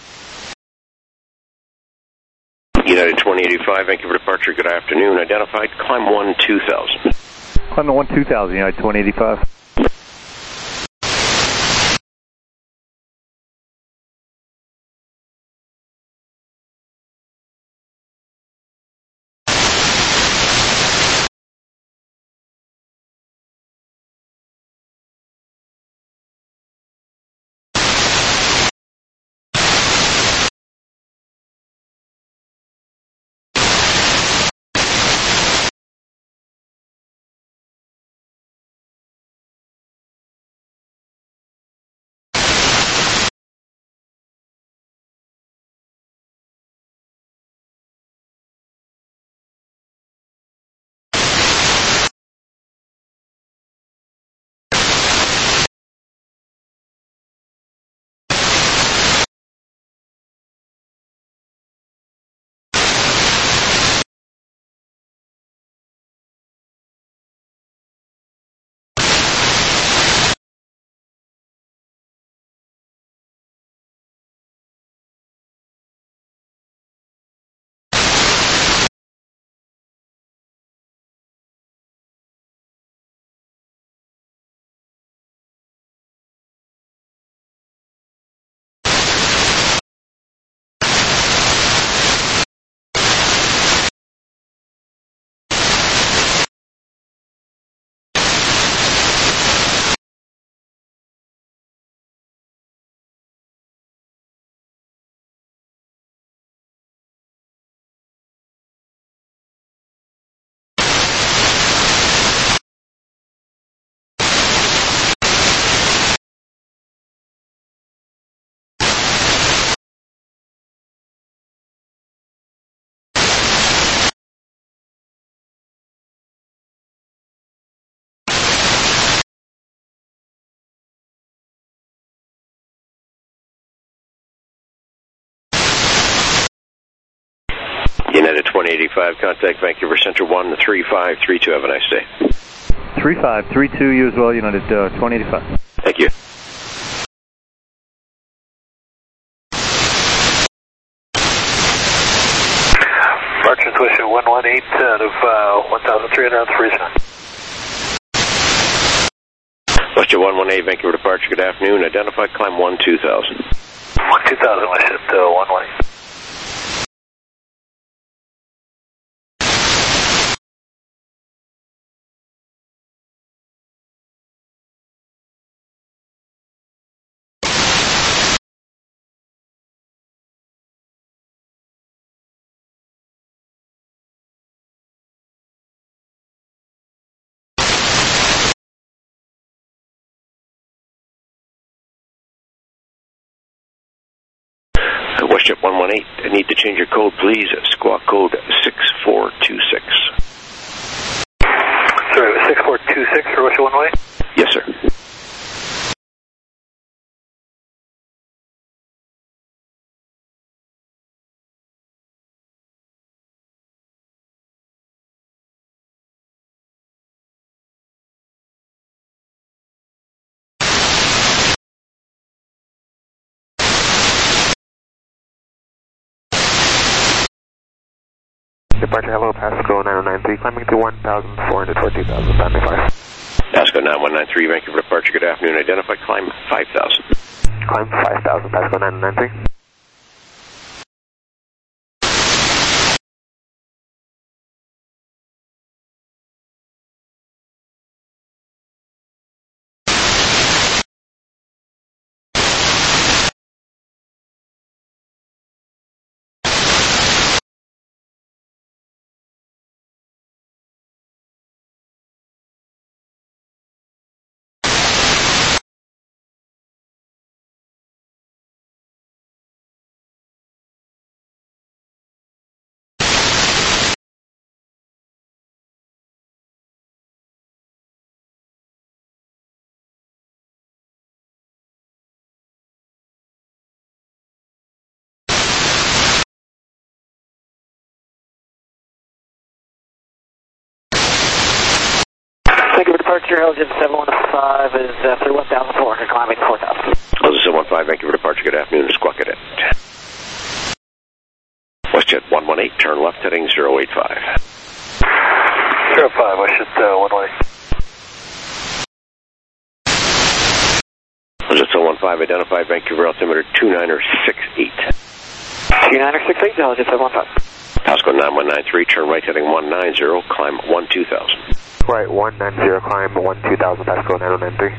United twenty eighty-five, Vancouver departure, good afternoon. Identified, climb one two thousand. Climb one two thousand, United twenty eighty-five. United twenty eighty-five, contact Vancouver Center one three five three two. Have a nice day. three five three two, you as well, United uh, twenty eighty-five. Thank you. Departure intuition one one eight out of uh, one thousand three hundred on three seven. WestJet one one eight, Vancouver departure, good afternoon. Identified, climb one two thousand. one two thousand, WestJet uh, one one eight. WestJet one one eight, I need to change your code, please. Squawk code six four two six. Sorry, it was six four two six for WestJet one one eight? Yes, sir. Departure, hello, Pasco nine one nine three, climbing to one thousand four hundred for two thousand, standby five. Pasco nine one nine three, Vancouver departure, good afternoon. Identify, climb five thousand. Climb five thousand, Pasco nine one nine three. Vancouver departure, L G seven one five is uh, thirty-one thousand four hundred, climbing four thousand. L G seven one five, Vancouver departure, good afternoon. Squawk Cadet. WestJet one one eight, turn left heading zero eight five. zero five, WestJet uh, one one eight. L G seven one five, identified, Vancouver altimeter two nine six eight. two nine six eight, L G seven one five. Pasco nine one nine three, turn right heading one nine zero, climb one two thousand. Right, one nine zero, climb one two thousand, Pasco nine one nine three.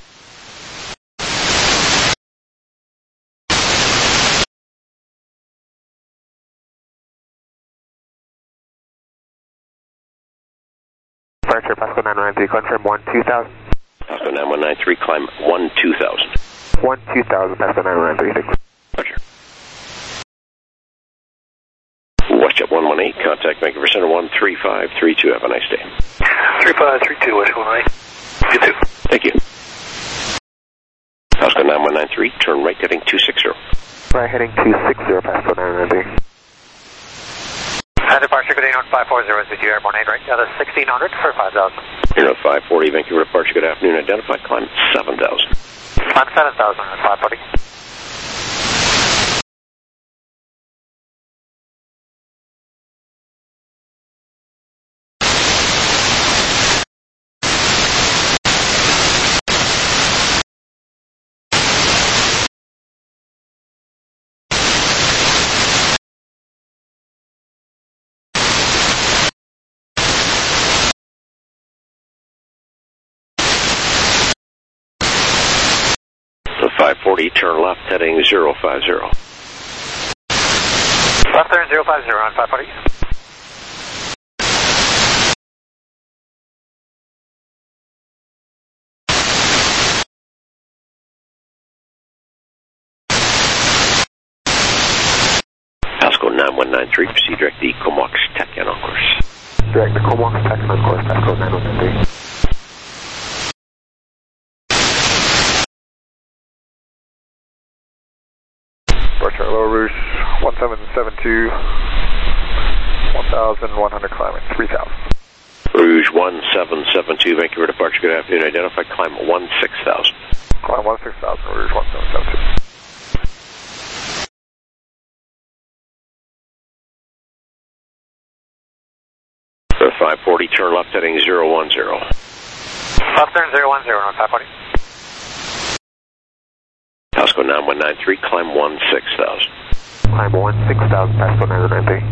Departure, Pasco nine one nine three, confirm one two thousand. Pasco nine one nine three, climb one two thousand. one two thousand, Pasco nine one nine three, thanks. Roger. WestJet one one eight, contact Vancouver Center one three five three two. Have a nice day. three five three two, WestJet one one eight. You too. Thank you. Pasco nine one nine three, turn right heading two six zero. Right heading two six zero, Pasco nine one nine three. And departure, good afternoon, five four zero, Z T Airborne eight, right? Yeah, that's sixteen hundred for five thousand. Airnote five forty, Vancouver departure, good afternoon. Identified, climb seven thousand. Climb seven thousand at five forty. five forty, turn left heading zero five zero. Left turn zero five zero on five forty. Pasco nine one nine three, proceed direct the Comox Tachyon on course. Direct the Comox Tachyon on course, Pasco nine one nine three. Departure, lower Rouge one seven seven two, one thousand one hundred climbing, three thousand. Rouge one seven seven two, Vancouver departure, good afternoon. Identify climb one six thousand. Climb one six thousand, Rouge one seven seven two. five forty, turn left heading zero one zero. Left turn zero one zero on five forty. Pasco nine one nine three, climb one six thousand. Climb one six thousand, Pasco nine one nine three.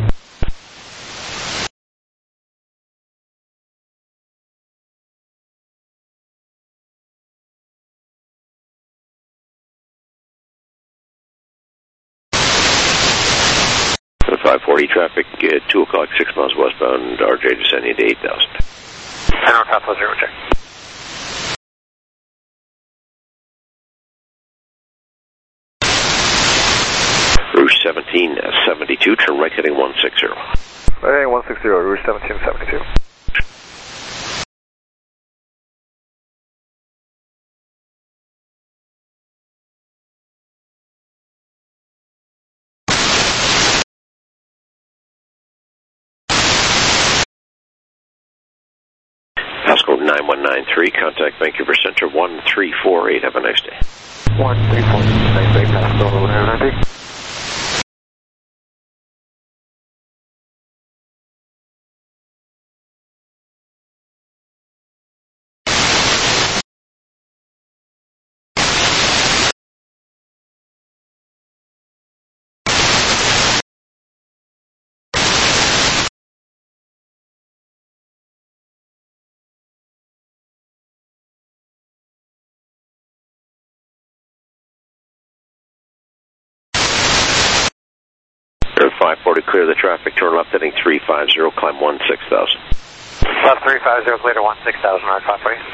five forty traffic at two o'clock, six miles westbound, R J descending to eight thousand. ten North Pasco zero check. Rouge seventeen seventy-two, turn right heading one six zero. Right heading one six zero, Rouge seventeen seventy-two. Pasco nine one nine three, contact Vancouver Center one three four eight. Have a nice day. one three four eight, nice day, Pasco nine one nine three. five forty, clear the traffic, turn left heading three five zero, climb one six thousand. Left three five zero, clear to one six thousand, right five forty.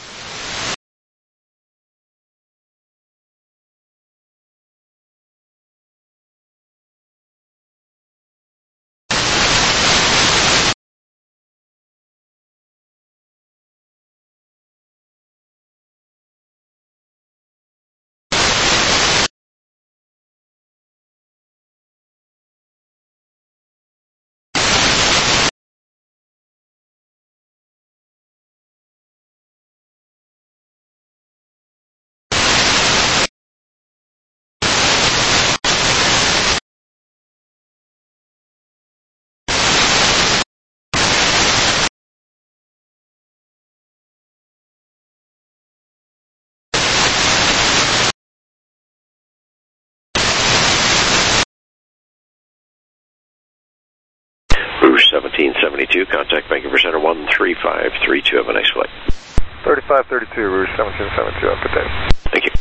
Rouge seventeen seventy-two, contact Vancouver Center one three five three two. Have a nice flight. thirty-five thirty-two, Rouge seventeen seventy-two, have a good day. Thank you.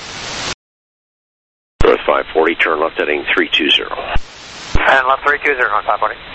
North five forty, turn left heading three two zero. And left three two zero on five forty.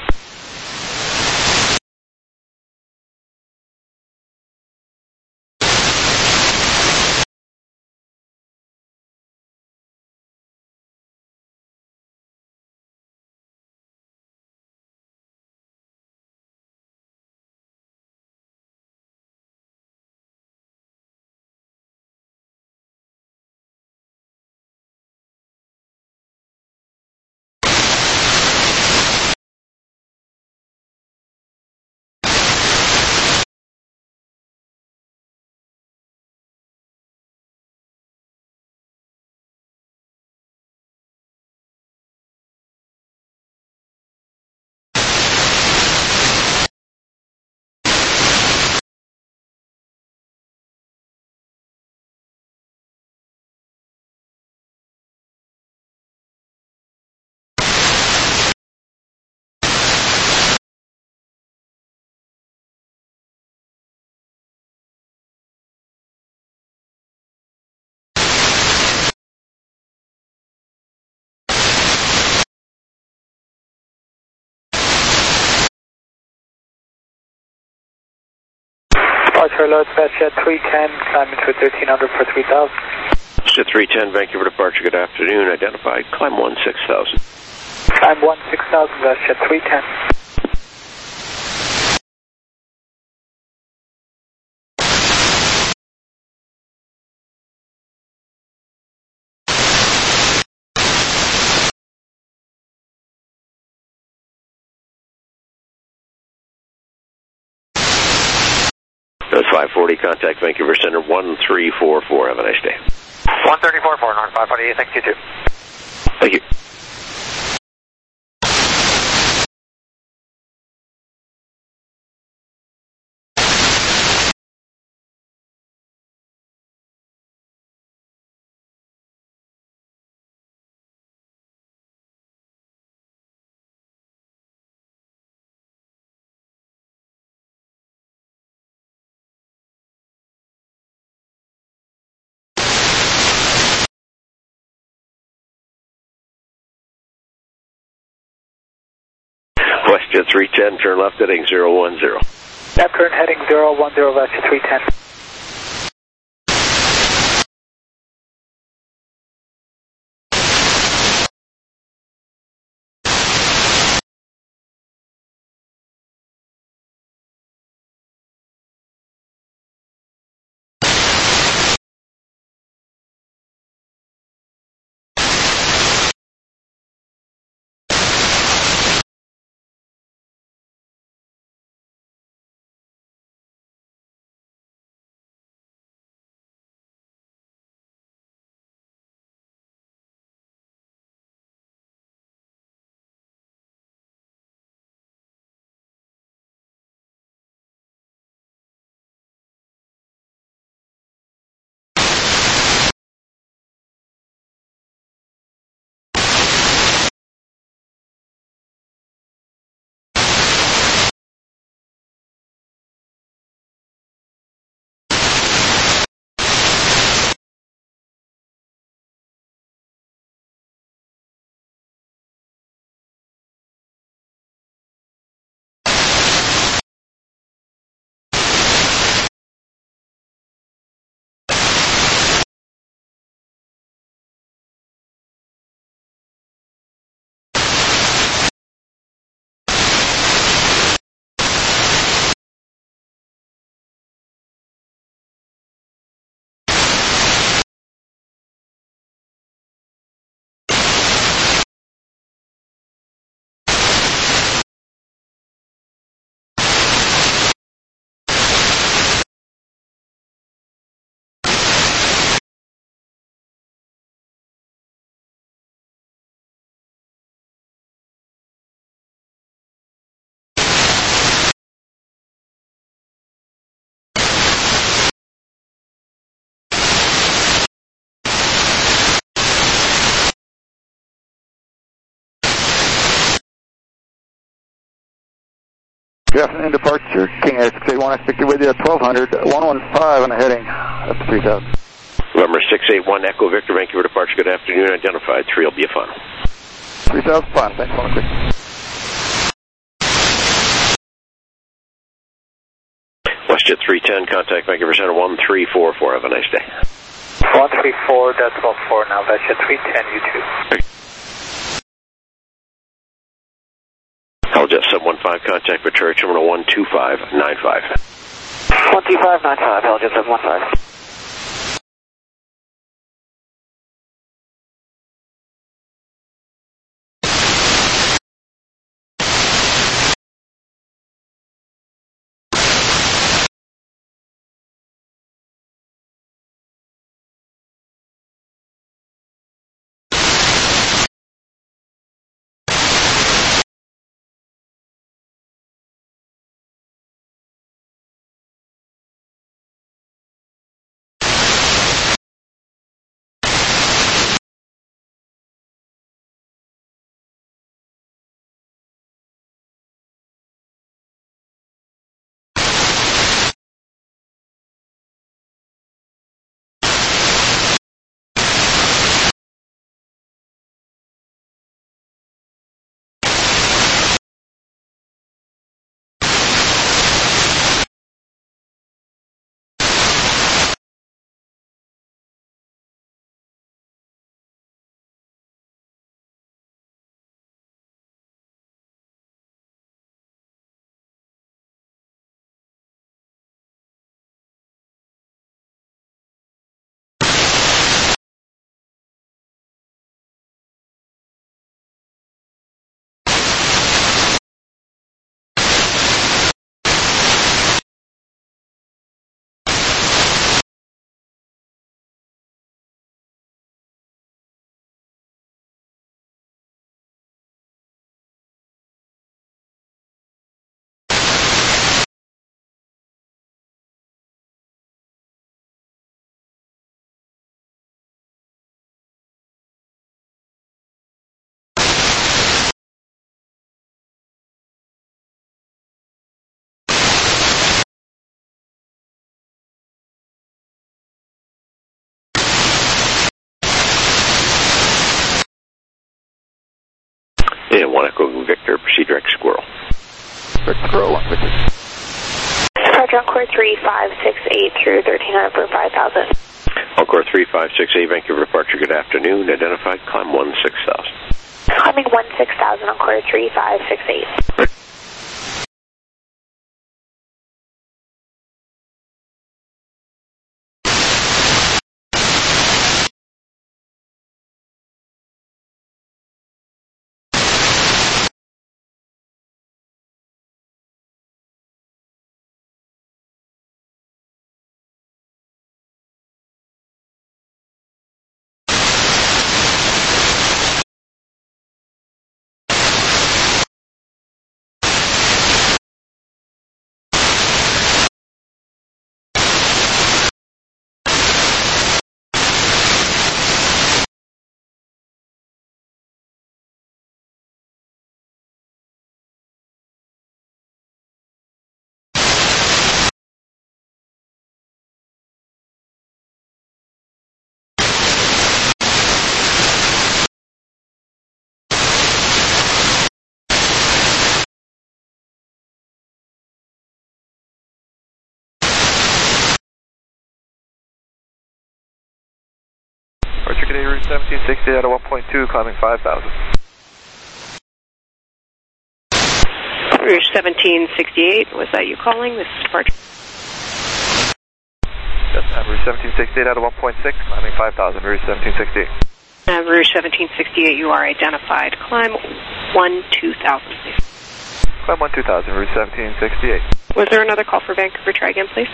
Departure load, Jet three ten, climbing to thirteen hundred for three thousand. Jet three ten, Vancouver departure, good afternoon. Identified, climb one six thousand. Climb one six thousand, Jet three ten. That's five forty, contact Vancouver Center one three four four. Have a nice day. one thirty four four, North five forty, thank you too. Thank you. WestJet three ten, turn left heading zero one zero. Left turn heading zero one zero, WestJet three ten. Good afternoon, departure, King Air six eight one, expected with you at twelve hundred, one one five on the heading, up to three thousand. November six eight one, Echo Victor, Vancouver departure, good afternoon, identified, three will be a fun. three thousand fun, thanks, one quick. WestJet three ten, contact Vancouver Center one three four four, have a nice day. one three four, decimal four now, WestJet three ten, you too. Helljet seven one five, contact Victoria Terminal one two five nine five. one two five nine five, Helljet seven one five. Yeah, one Echo Victor, proceed direct Squirrel. Direct Squirrel, one Victor. Departure Encore three five six eight through thirteen hundred for five thousand. Encore three five six eight, Vancouver departure, good afternoon. Identified, climb one six thousand. Climbing one six thousand, Encore three five six eight. Departure today, route seventeen sixty out of one point two, climbing five thousand. Route seventeen sixty-eight, was that you calling? This is departure. Yes, ma'am, route seventeen sixty-eight out of one point six, climbing five thousand, route seventeen sixty-eight. Uh, route seventeen sixty-eight, you are identified. Climb one two thousand, please. Climb one two thousand, route seventeen sixty-eight. Was there another call for Vancouver? Try again, please.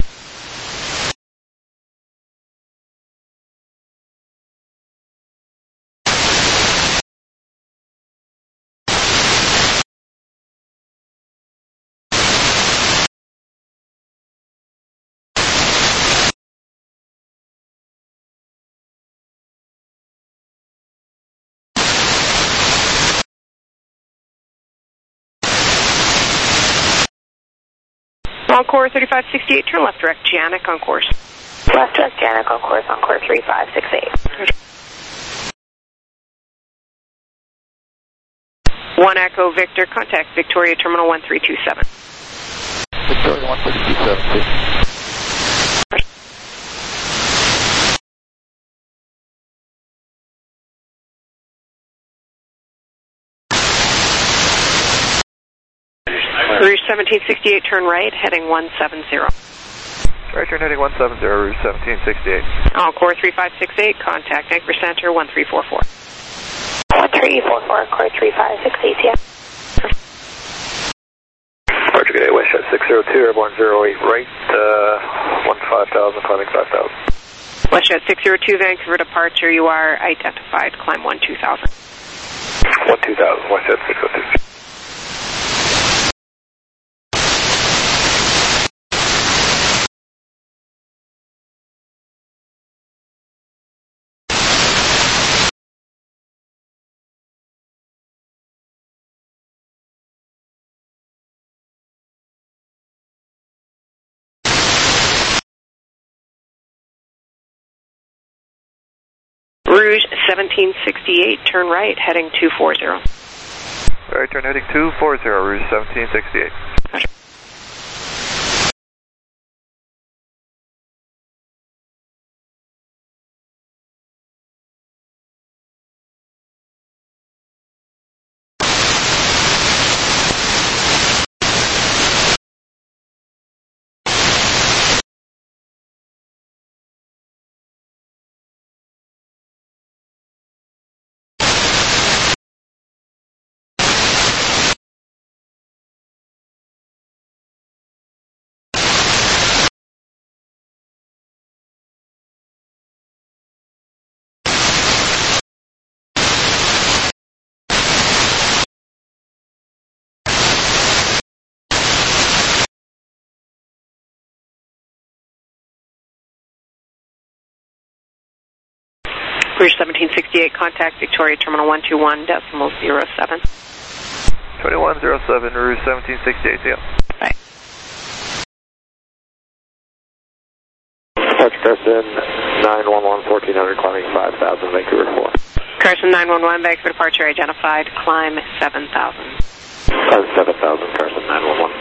Encore thirty-five sixty-eight, turn left direct Janik on course. Left direct Janik on course, Encore three five six eight. One Echo Victor, contact Victoria Terminal one three two seven. Victoria one three two seven, please. Route seventeen sixty-eight, turn right, heading one seven zero. Right turn heading one seven zero, route seventeen sixty-eight. Encore three five six eight, contact Anchor Center one three four four. one three four four, Encore three five six eight, yeah. Departure today, West six zero two, airborne zero eight right, uh, one five thousand, climbing five thousand. Westjet six zero two, Vancouver departure, you are identified. Climb one two thousand. one two thousand, Westjet six zero two. Rouge seventeen sixty-eight, turn right, heading two four zero. Right turn heading two four zero, Rouge seventeen sixty-eight. Gotcha. Rouge seventeen sixty-eight, contact Victoria Terminal one two one decimal zero seven. twenty-one zero seven, Rouge seventeen sixty-eight, yeah. Bye. Departure Preston, nine one one, fourteen hundred, climbing five thousand, Vancouver four. Carson nine one one, back for departure identified, climb seven thousand. Climb seven thousand, Carson nine one one.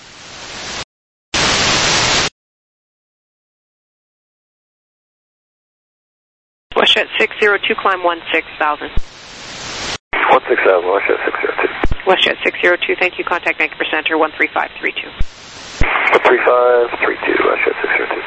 WestJet six zero two, climb one six thousand. one six thousand, WestJet six zero two. WestJet six zero two, thank you. Contact Vancouver Center one three five three two. one three five three two, WestJet six zero two.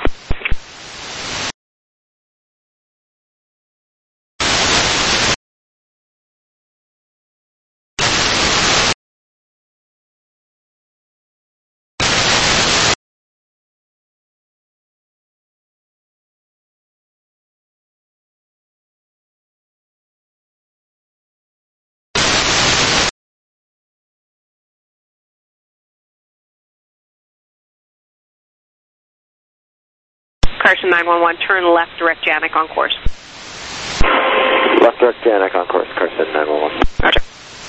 Carson nine one one, turn left, direct Janik on course. Left direct Janik on course, Carson nine one one. Roger.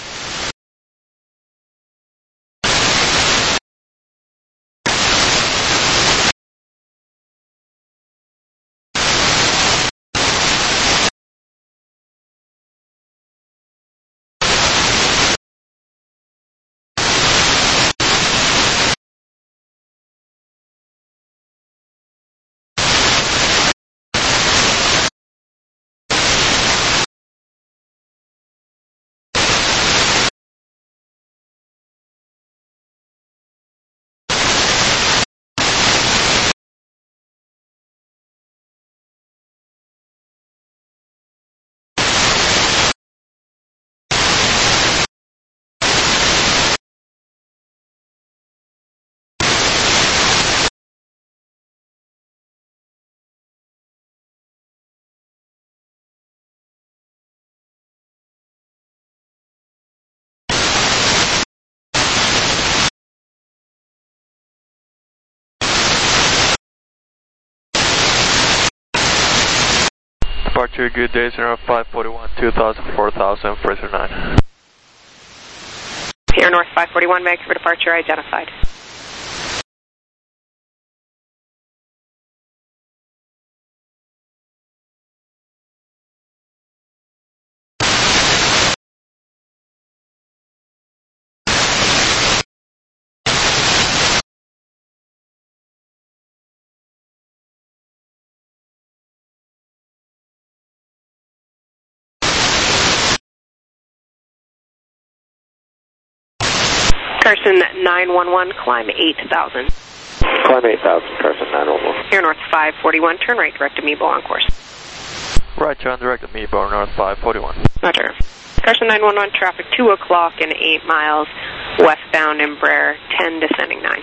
Departure, good day, zero five forty-one, two thousand, four thousand, Fraser nine. Pierre North five forty-one, Vancouver departure identified. Carson nine one one, climb eight thousand. Climb eight thousand, Carson nine one one. Pierre North five forty-one, turn right, direct Amiibo on course. Right turn, direct Amiibo, North five forty-one. Roger. Carson nine one one, traffic two o'clock and eight miles, westbound Embraer ten, descending nine.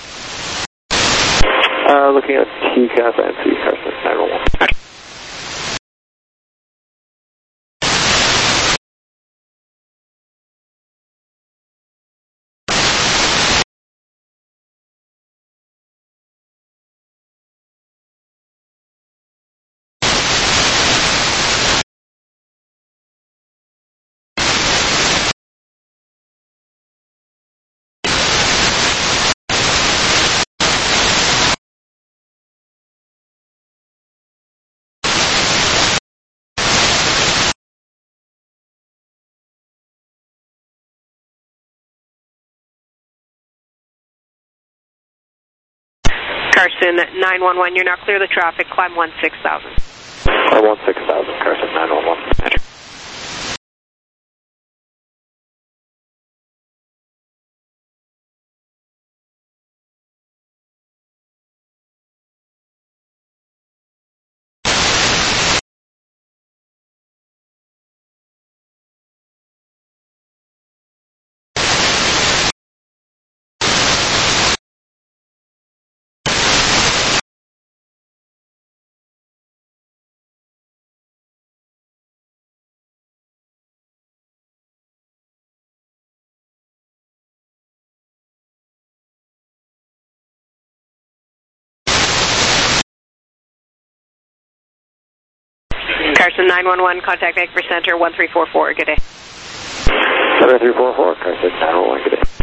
Uh, looking at T C A S and C, Carson nine one one. Roger. Carson nine one one, you're now clear of the traffic, climb one six thousand. Climb one six thousand, Carson nine one one. Roger. Carson nine one one, contact Vancouver Center one three four four, good day. seven three four four, Carson nine one one, good day.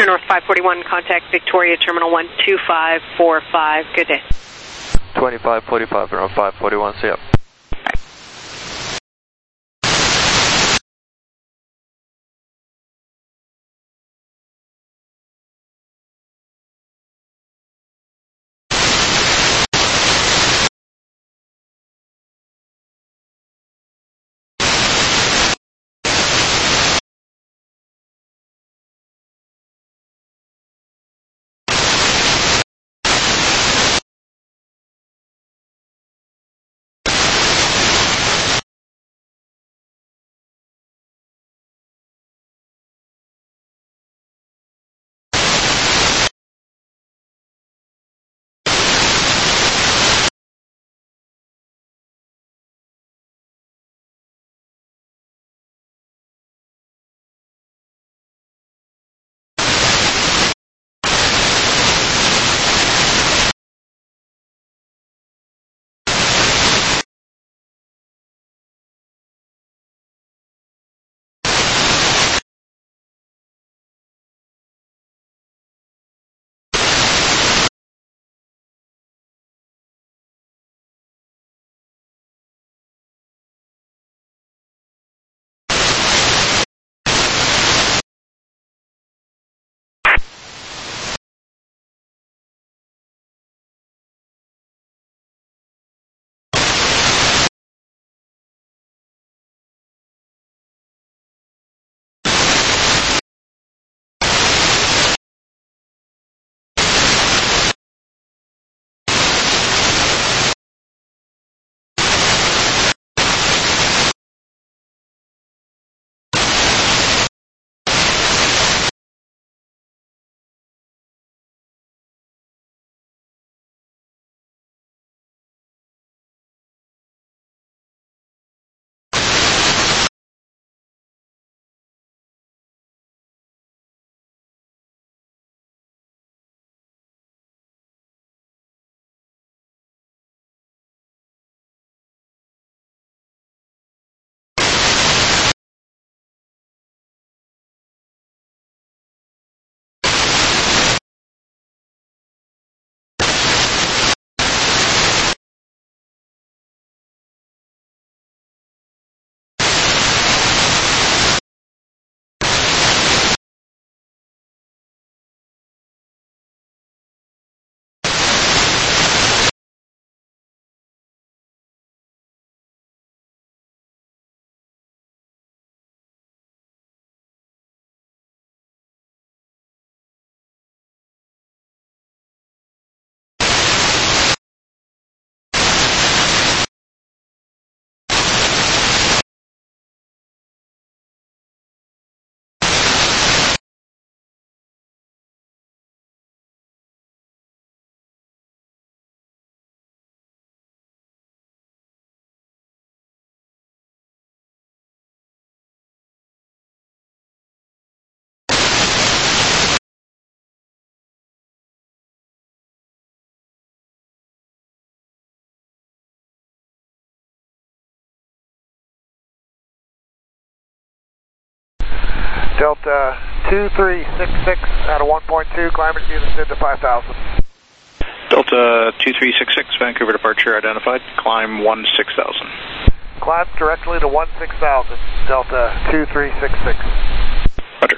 Clear North five forty-one, contact Victoria Terminal one two five four five. Good day. twenty-five forty-five around five forty-one, see ya. Delta two three six six out of one point two, climbing Houston to five thousand. Delta two three six six, Vancouver departure identified, climb one six thousand. Climb directly to one six thousand, Delta two three six six. Roger.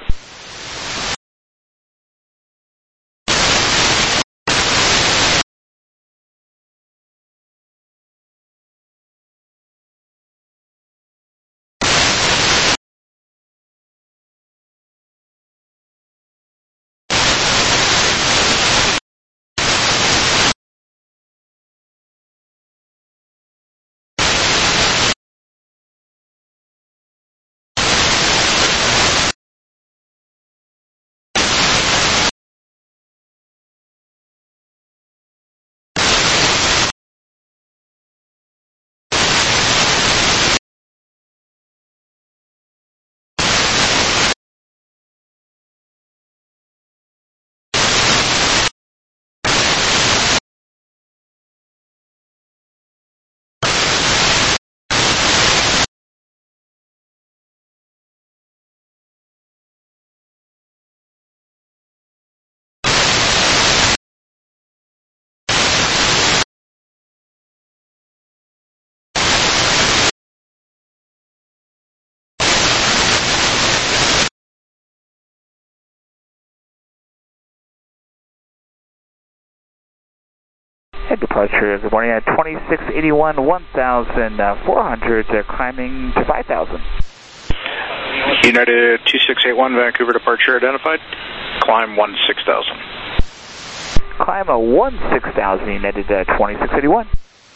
And departure, good morning, at twenty-six eighty-one, one thousand four hundred, uh, climbing to five thousand. United two six eight one, Vancouver departure identified. Climb one six thousand. Climb a one six thousand, United uh, twenty-six eighty-one.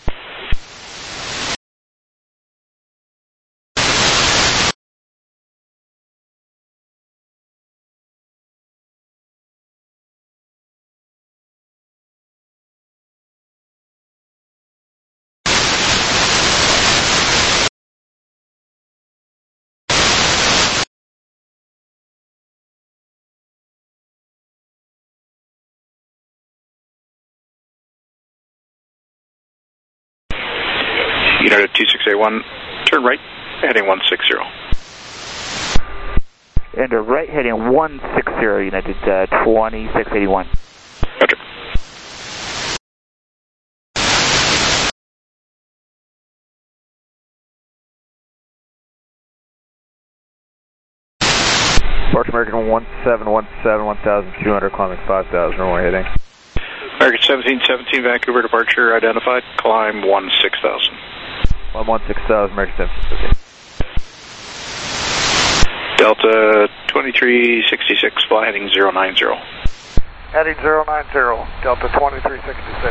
United two six eight one, turn right, heading one six zero. And a right heading one six zero, United uh, twenty-six eighty-one. Roger. North American one seven one seven, one thousand two hundred, climbing five thousand, runway heading. American seventeen seventeen, Vancouver departure identified. Climb one six thousand. one one six thousand, American seventeen seventeen. Delta twenty-three sixty-six, fly heading zero nine zero. Heading zero nine zero, Delta twenty-three sixty-six.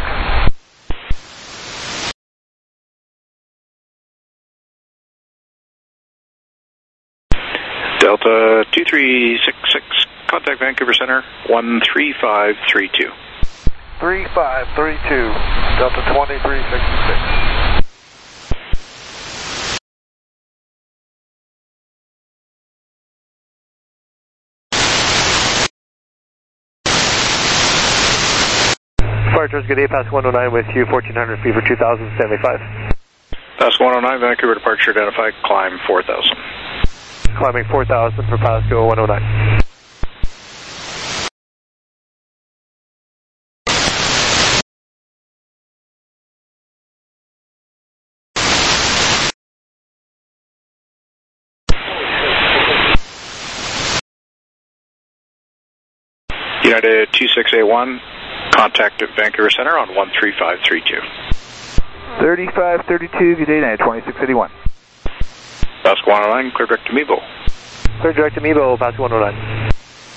Delta two three six six, contact Vancouver Center, one three five three two. three five three two, Delta twenty-three sixty-six. Departures, good day, pass one oh nine with you, fourteen hundred feet for two thousand seventy-five. Pass one oh nine, Vancouver departure identified, climb four thousand. Climbing four thousand for Pasco one oh nine. United two six eight one, contact at Vancouver Center on one three five three two. thirty-five thirty-two, good day, United twenty-six eighty-one. Pasco one oh nine, clear direct to Mebo. Clear direct to Mebo, Pasco one oh nine.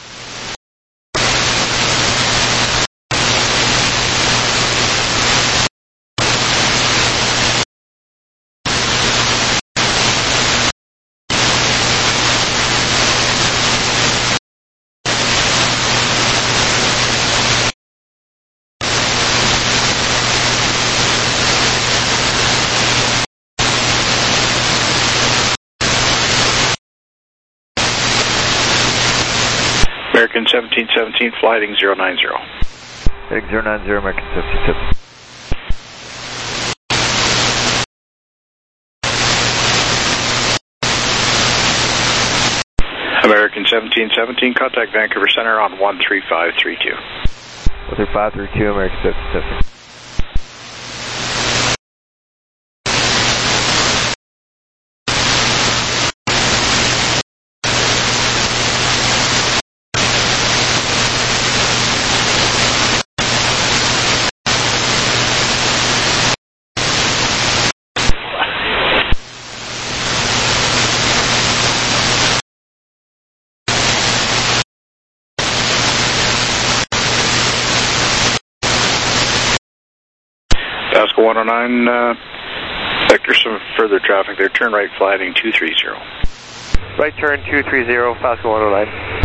American seventeen seventeen, fly heading zero nine zero. Heading zero nine zero, American seventeen seventeen. American seventeen seventeen, contact Vancouver Center on one three five three two. one three five three two, American seventeen seventeen. Pasco one oh nine, uh, there's some further traffic there. Turn right, fly heading two three zero. Right turn two three zero, Pasco one oh nine.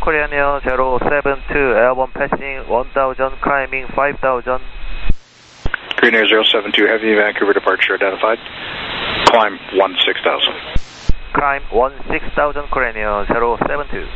Korean Air zero seven two, airborne passing one thousand, climbing five thousand. Korean Air zero seven two, heavy Vancouver departure identified. Climb one six thousand. Climb one six thousand, Korean Air zero seven two.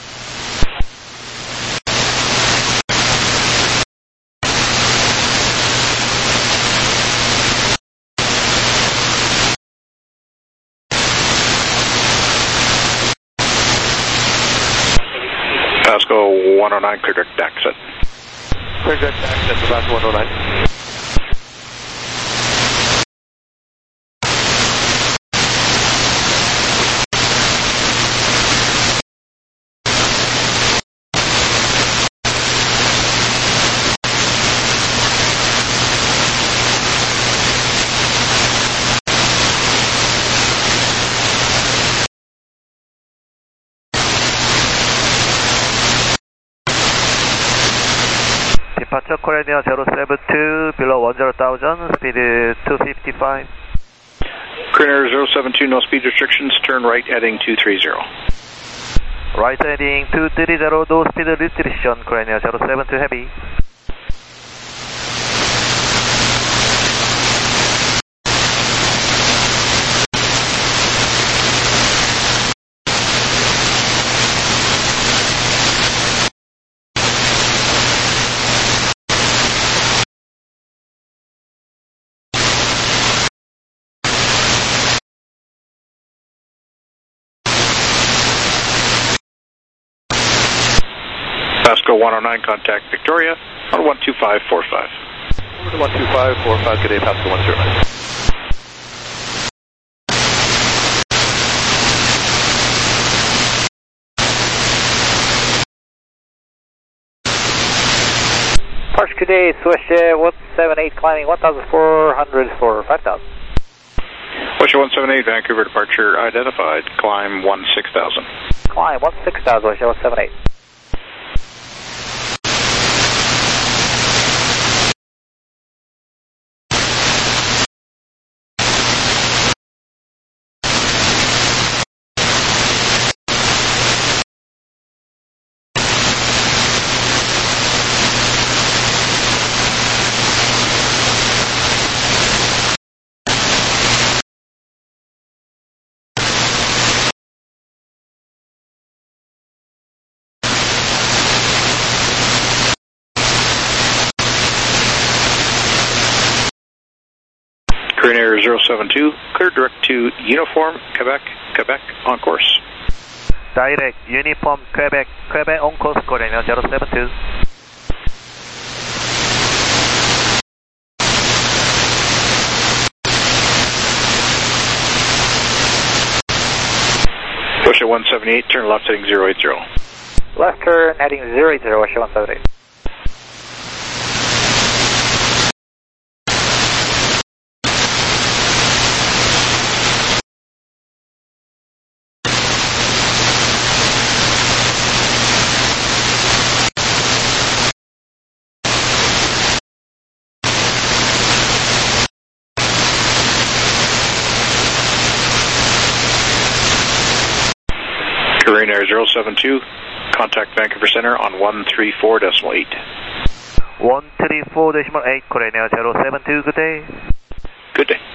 Pasco one oh nine, clear direct exit. Clear direct exit to Pasco one oh nine. Departure Korean Air zero seven two, below one zero thousand, speed two fifty-five. Korean Air zero seven two, no speed restrictions, turn right heading two three zero. Right heading two three zero, no speed restriction, Korean Air zero seven two heavy. Pasco one oh nine, contact Victoria on one two five four five. Over to one two five four five, good day, Pasco one zero nine. Park good day, Swish one seven eight, climbing one thousand four hundred for five thousand. Swish one seven eight, Vancouver departure identified, climb one six thousand. Climb one six thousand, Swish one seven eight. Korean Air zero seven two, clear direct to Uniform, Quebec, Quebec, on course. Direct, Uniform, Quebec, Quebec on course, Korean Air zero seven two. Push at one seven eight, turn left heading zero eight zero. Left turn heading zero eight zero, Russia one seven eight. Korean Air zero seven two, contact Vancouver Center on one three four decimal eight. one three four decimal eight, Korean Air zero seven two, good day. Good day.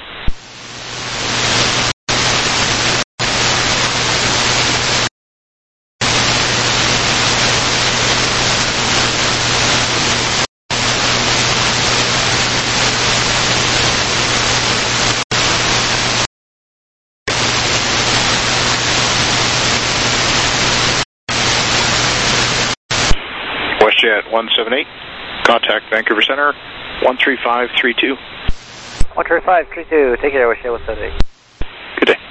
WestJet one seven eight, contact Vancouver Center, one three five three two. one three five three two, take care, WestJet one seven eight. Good day.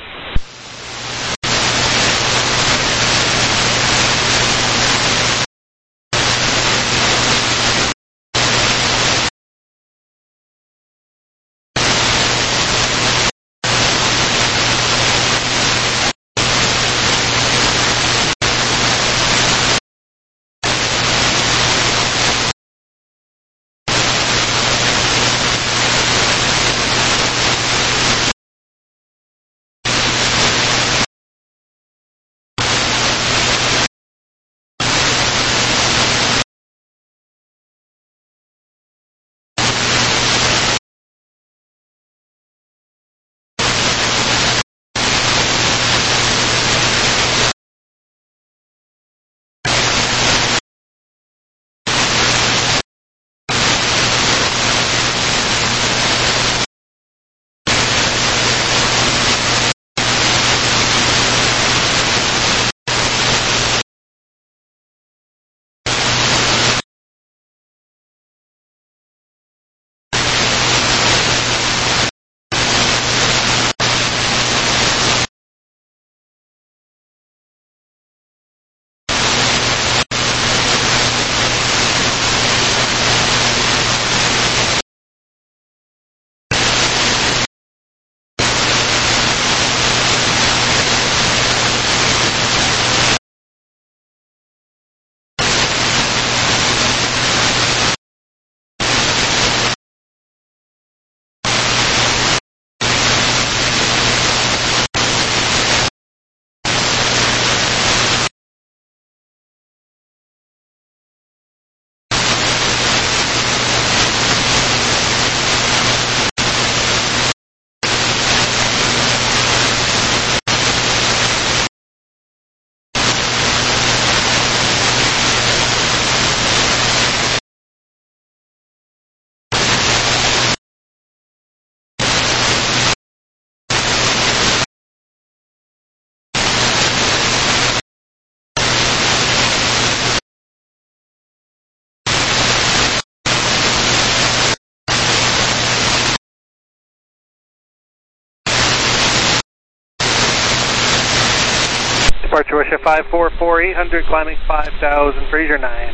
Russia five four four, eight hundred, climbing five thousand, Fraser nine.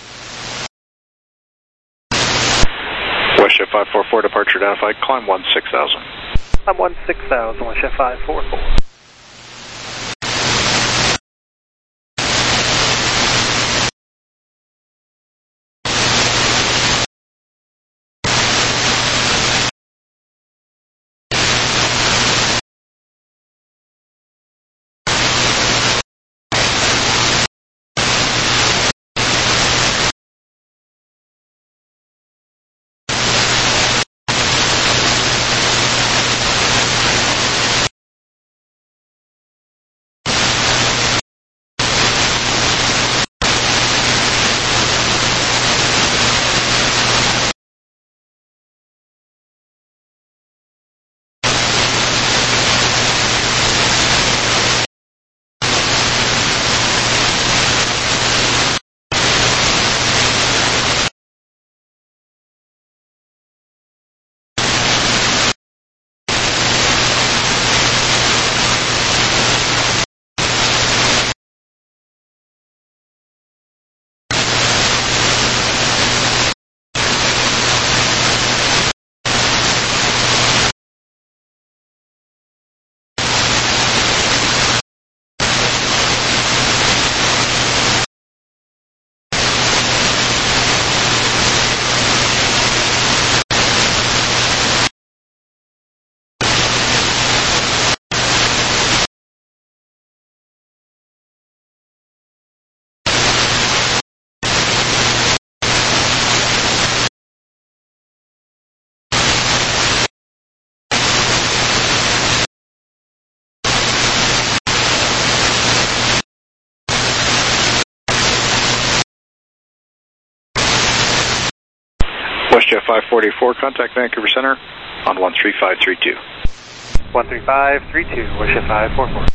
Westjet five four four, departure identified, climb one six thousand. I'm one six thousand, Westjet five four four. Westjet five forty-four, contact Vancouver Center on one three five three two. one three five three two, Westjet five four four.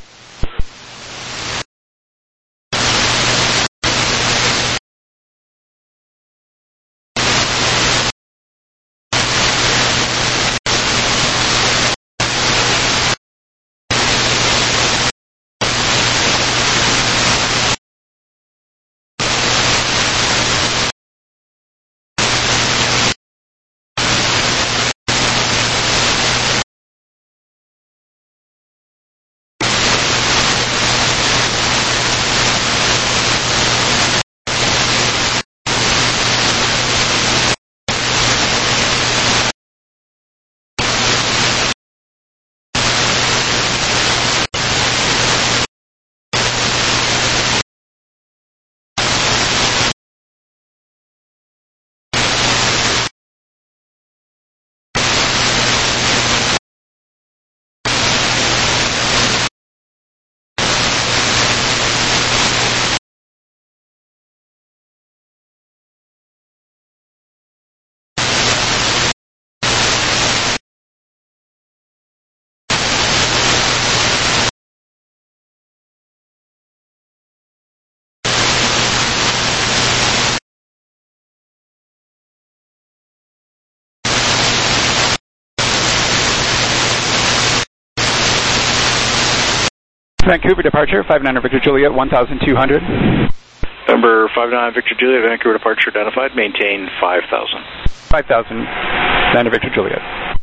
Vancouver departure, five nine Victor Juliet, one thousand two hundred. Number five nine Victor Juliet, Vancouver departure identified, maintain five thousand. five thousand, nine Victor Juliet.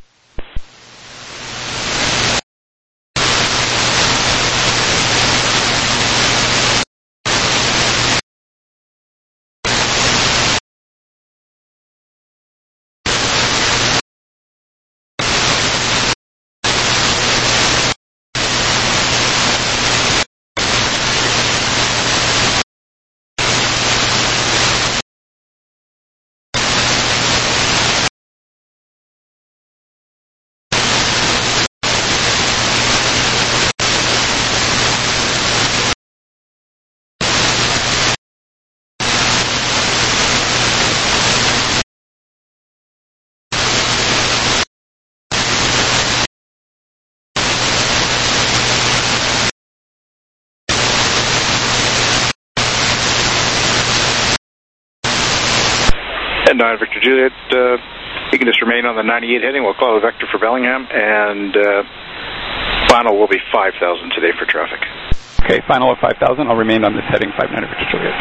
And nine Victor Juliet, uh, you can just remain on the ninety-eight heading. We'll call a vector for Bellingham, and uh, final will be five thousand today for traffic. Okay, final of five thousand. I'll remain on this heading, five nine Victor Juliet.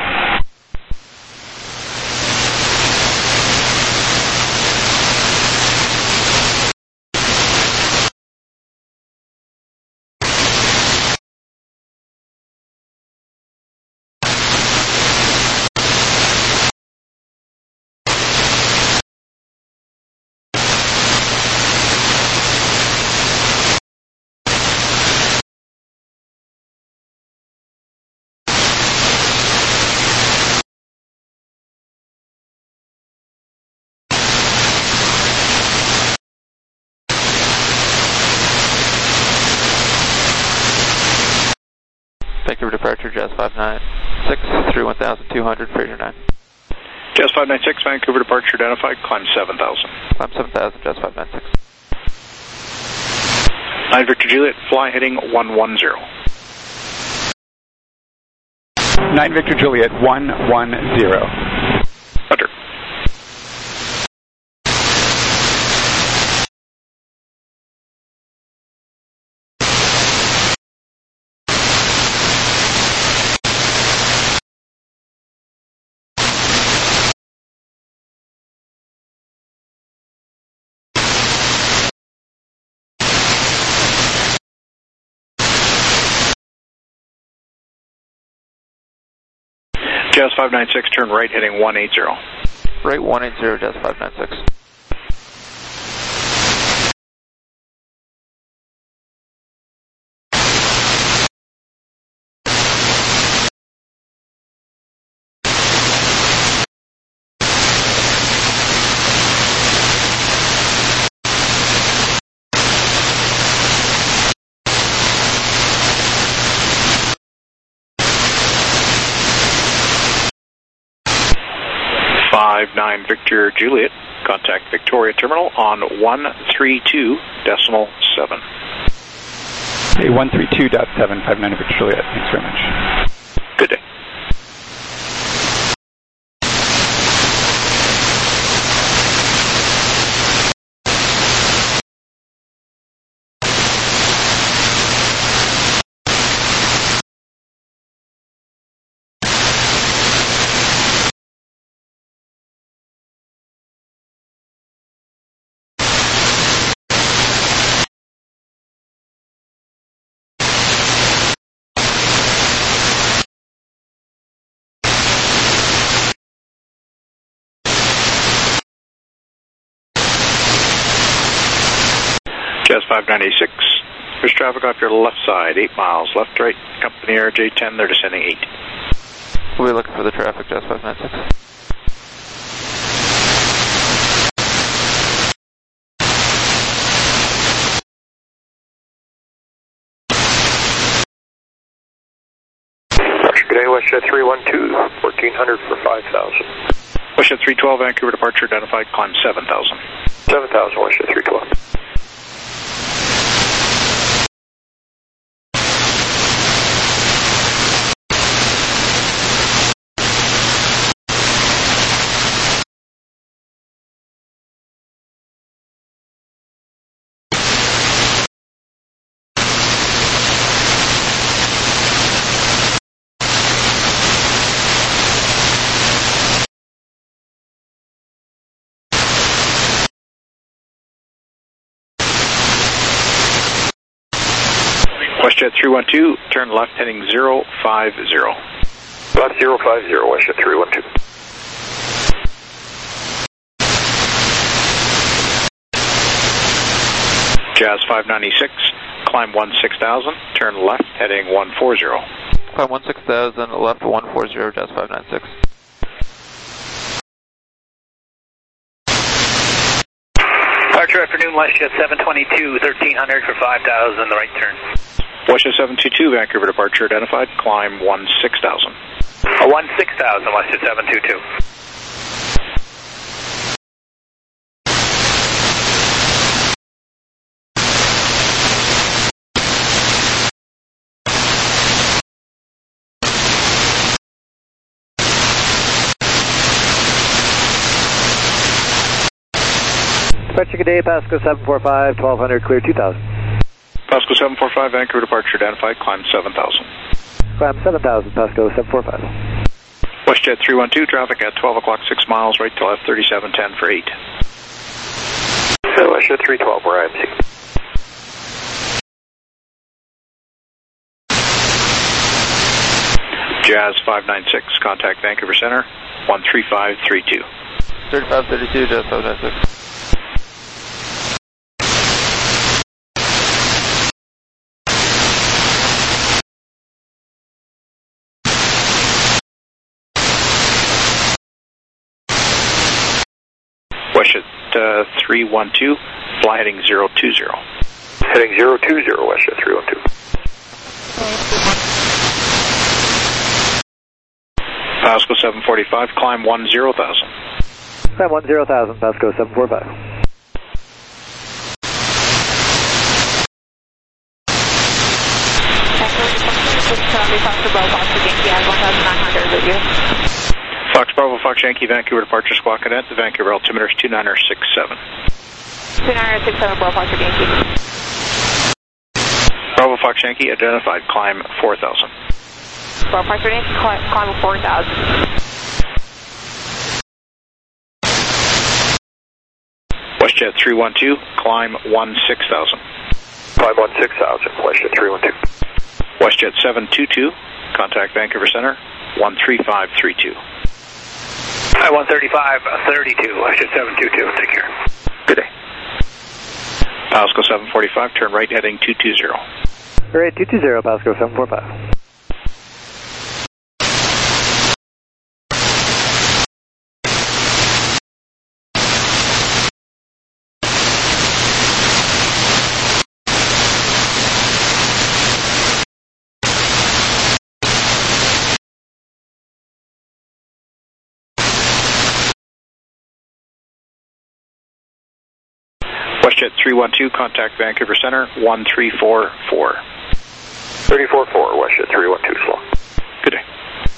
Vancouver departure, Jazz five nine six through one thousand two hundred, Fraser nine. Jazz five nine six, Vancouver departure identified, climb seven thousand. Climb seven thousand, Jazz five nine six. nine Victor Juliet, fly heading one one zero. nine Victor Juliet, one one zero. Roger. Jazz five nine six, turn right heading one eight zero. Right one eight zero, Jazz five nine six. five nine Victor Juliet, contact Victoria Terminal on one three two decimal seven. Okay, one three two point seven, five nine Victor Juliet. Thanks very much. Good day. Jazz five nine six, there's traffic off your left side, eight miles, left, right, company R J ten, they're descending eight. We'll be looking for the traffic, Jazz five nine six. Good day, WestJet three one two, fourteen hundred for five thousand. WestJet three twelve, Vancouver departure identified, climb seven thousand. seven thousand, WestJet three twelve. WestJet three one two, turn left heading zero five zero. Left zero five zero, WestJet three one two. Jazz five nine six, climb one six thousand, turn left heading one four zero. Climb one six thousand, left one four zero, Jazz five nine six. Departure afternoon, WestJet seven twenty-two, thirteen hundred for five thousand, the right turn. WestJet seven two two, Vancouver departure identified, climb one six thousand. Uh, one six thousand, WestJet seven two two. Departure, good day, Pasco seven four five, twelve hundred, clear two thousand. Pasco seven four five, Vancouver departure identified, climb seven thousand. Climb seven thousand, Pasco seven four five. WestJet three one two, traffic at twelve o'clock, six miles, right to left, thirty-seven ten for eight. So WestJet three twelve, we're I M C. Jazz five nine six, contact Vancouver Center, one three five three two. thirty-five thirty-two, Jazz five nine six. WestJet uh, three one two, fly heading zero two zero. Heading zero two zero, WestJet three one two. Pasco seven forty-five, climb one zero thousand. Climb one zero thousand, Pasco seven four five. Fox Bravo, Fox Yankee, Vancouver departure squawk cadet. The Vancouver altimeter is two nine six seven. two nine six seven, Bravo Fox Yankee. Bravo Fox Yankee, identified, climb four thousand. Bravo Fox Yankee, climb, climb four thousand. WestJet three one two, climb one six thousand. Climb one six thousand, WestJet three one two. WestJet seven two two, contact Vancouver Center, one three five three two. Hi, one thirty-five thirty-two, WestJet seven two two, take care. Good day. Pasco seven forty-five, turn right heading two two zero. Right, two two zero, Pasco seven four five. WestJet three one two, contact Vancouver Center, one three four four. three four four, WestJet three one two, slow. Good day.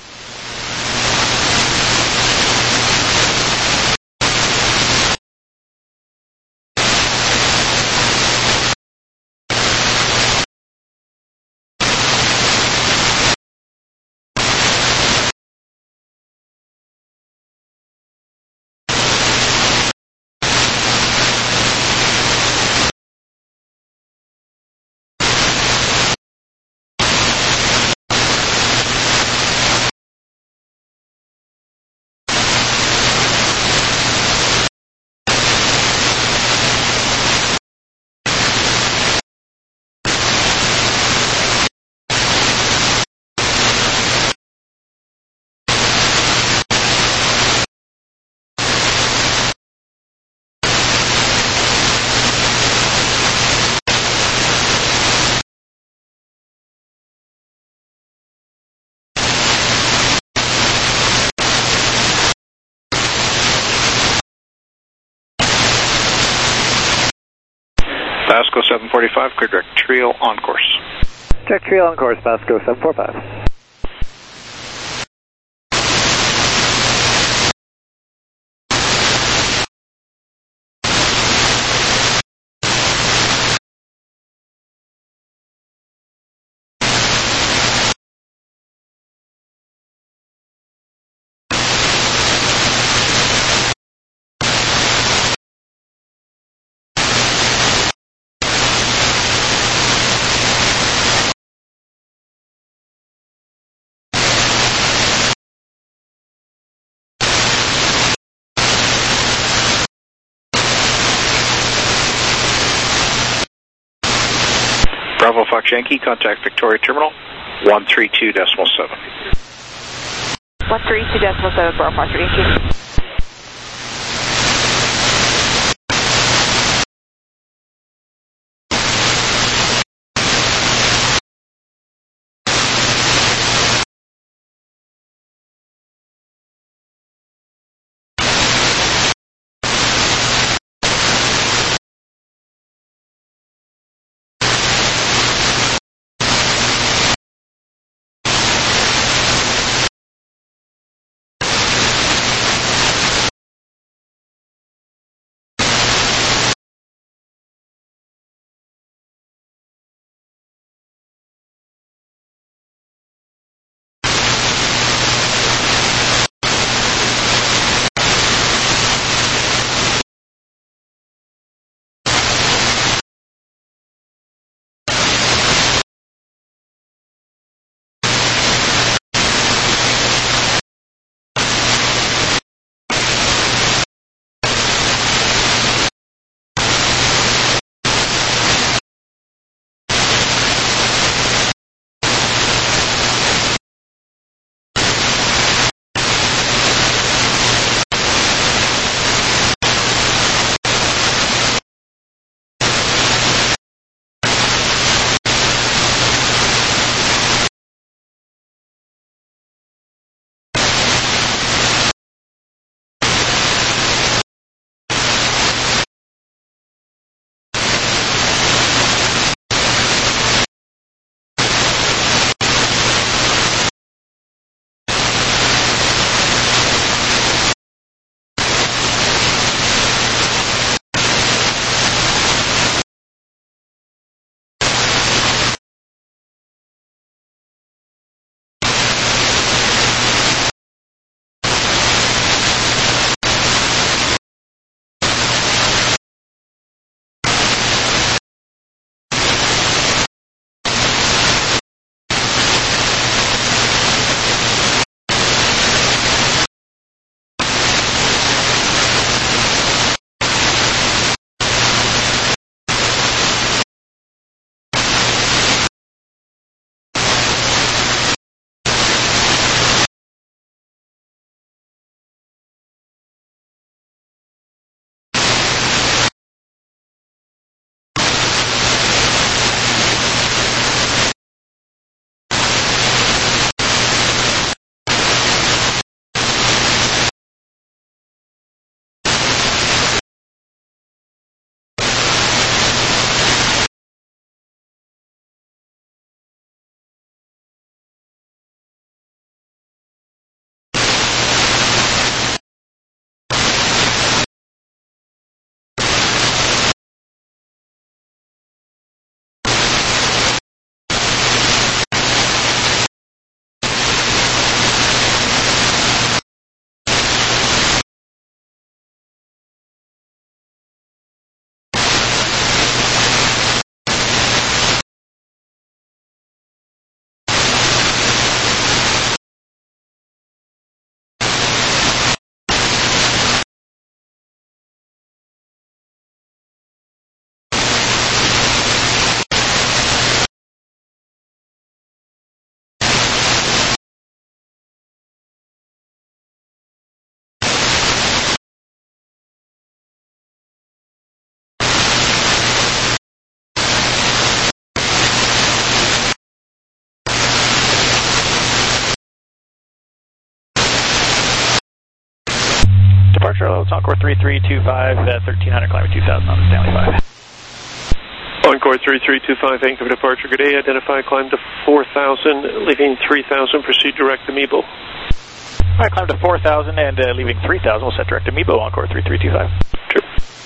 Pasco seven forty-five, clear direct trio on course. Direct trio on course, Pasco seven four five. Bravo Fox Yankee, contact Victoria Terminal, one three two decimal seven. one three two decimal seven, Bravo Fox Yankee. departure. Hello, it's Encore three three two five, uh, thirteen hundred, climbing two thousand on the Stanley five. Encore three three two five, Vancouver departure. Good day. Identify, climb to four thousand, leaving three thousand. Proceed direct to Mebo. All right, climb to four thousand and uh, leaving three thousand. We'll set direct to Mebo, Encore three three two five. Sure.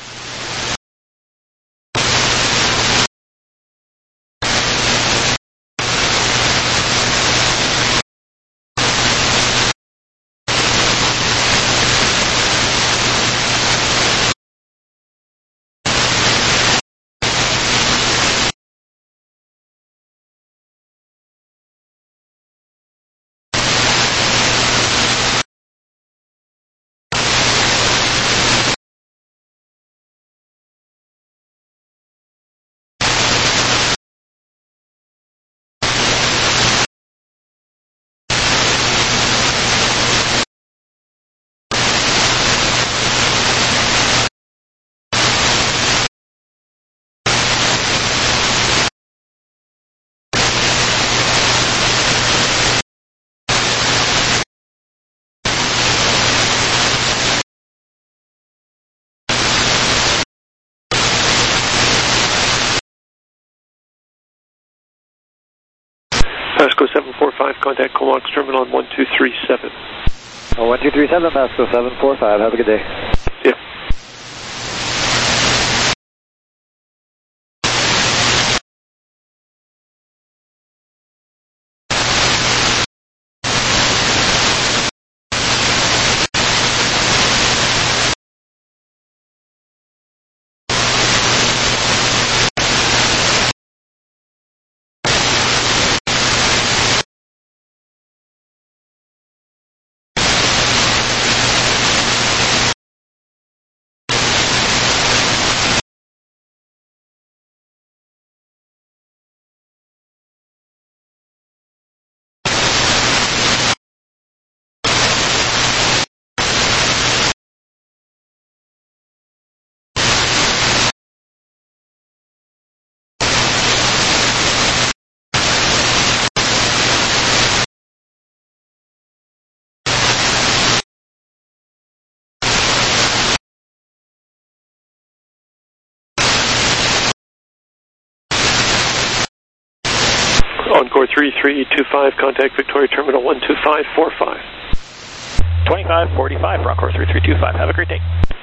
Pasco seven four five, contact Comox terminal on one two three seven. Oh, one two three seven, Pasco seven four five. Have a good day. Yeah. Encore three three two five, contact Victoria terminal one two five four five. twenty-five forty-five for Encore three three two five. Have a great day.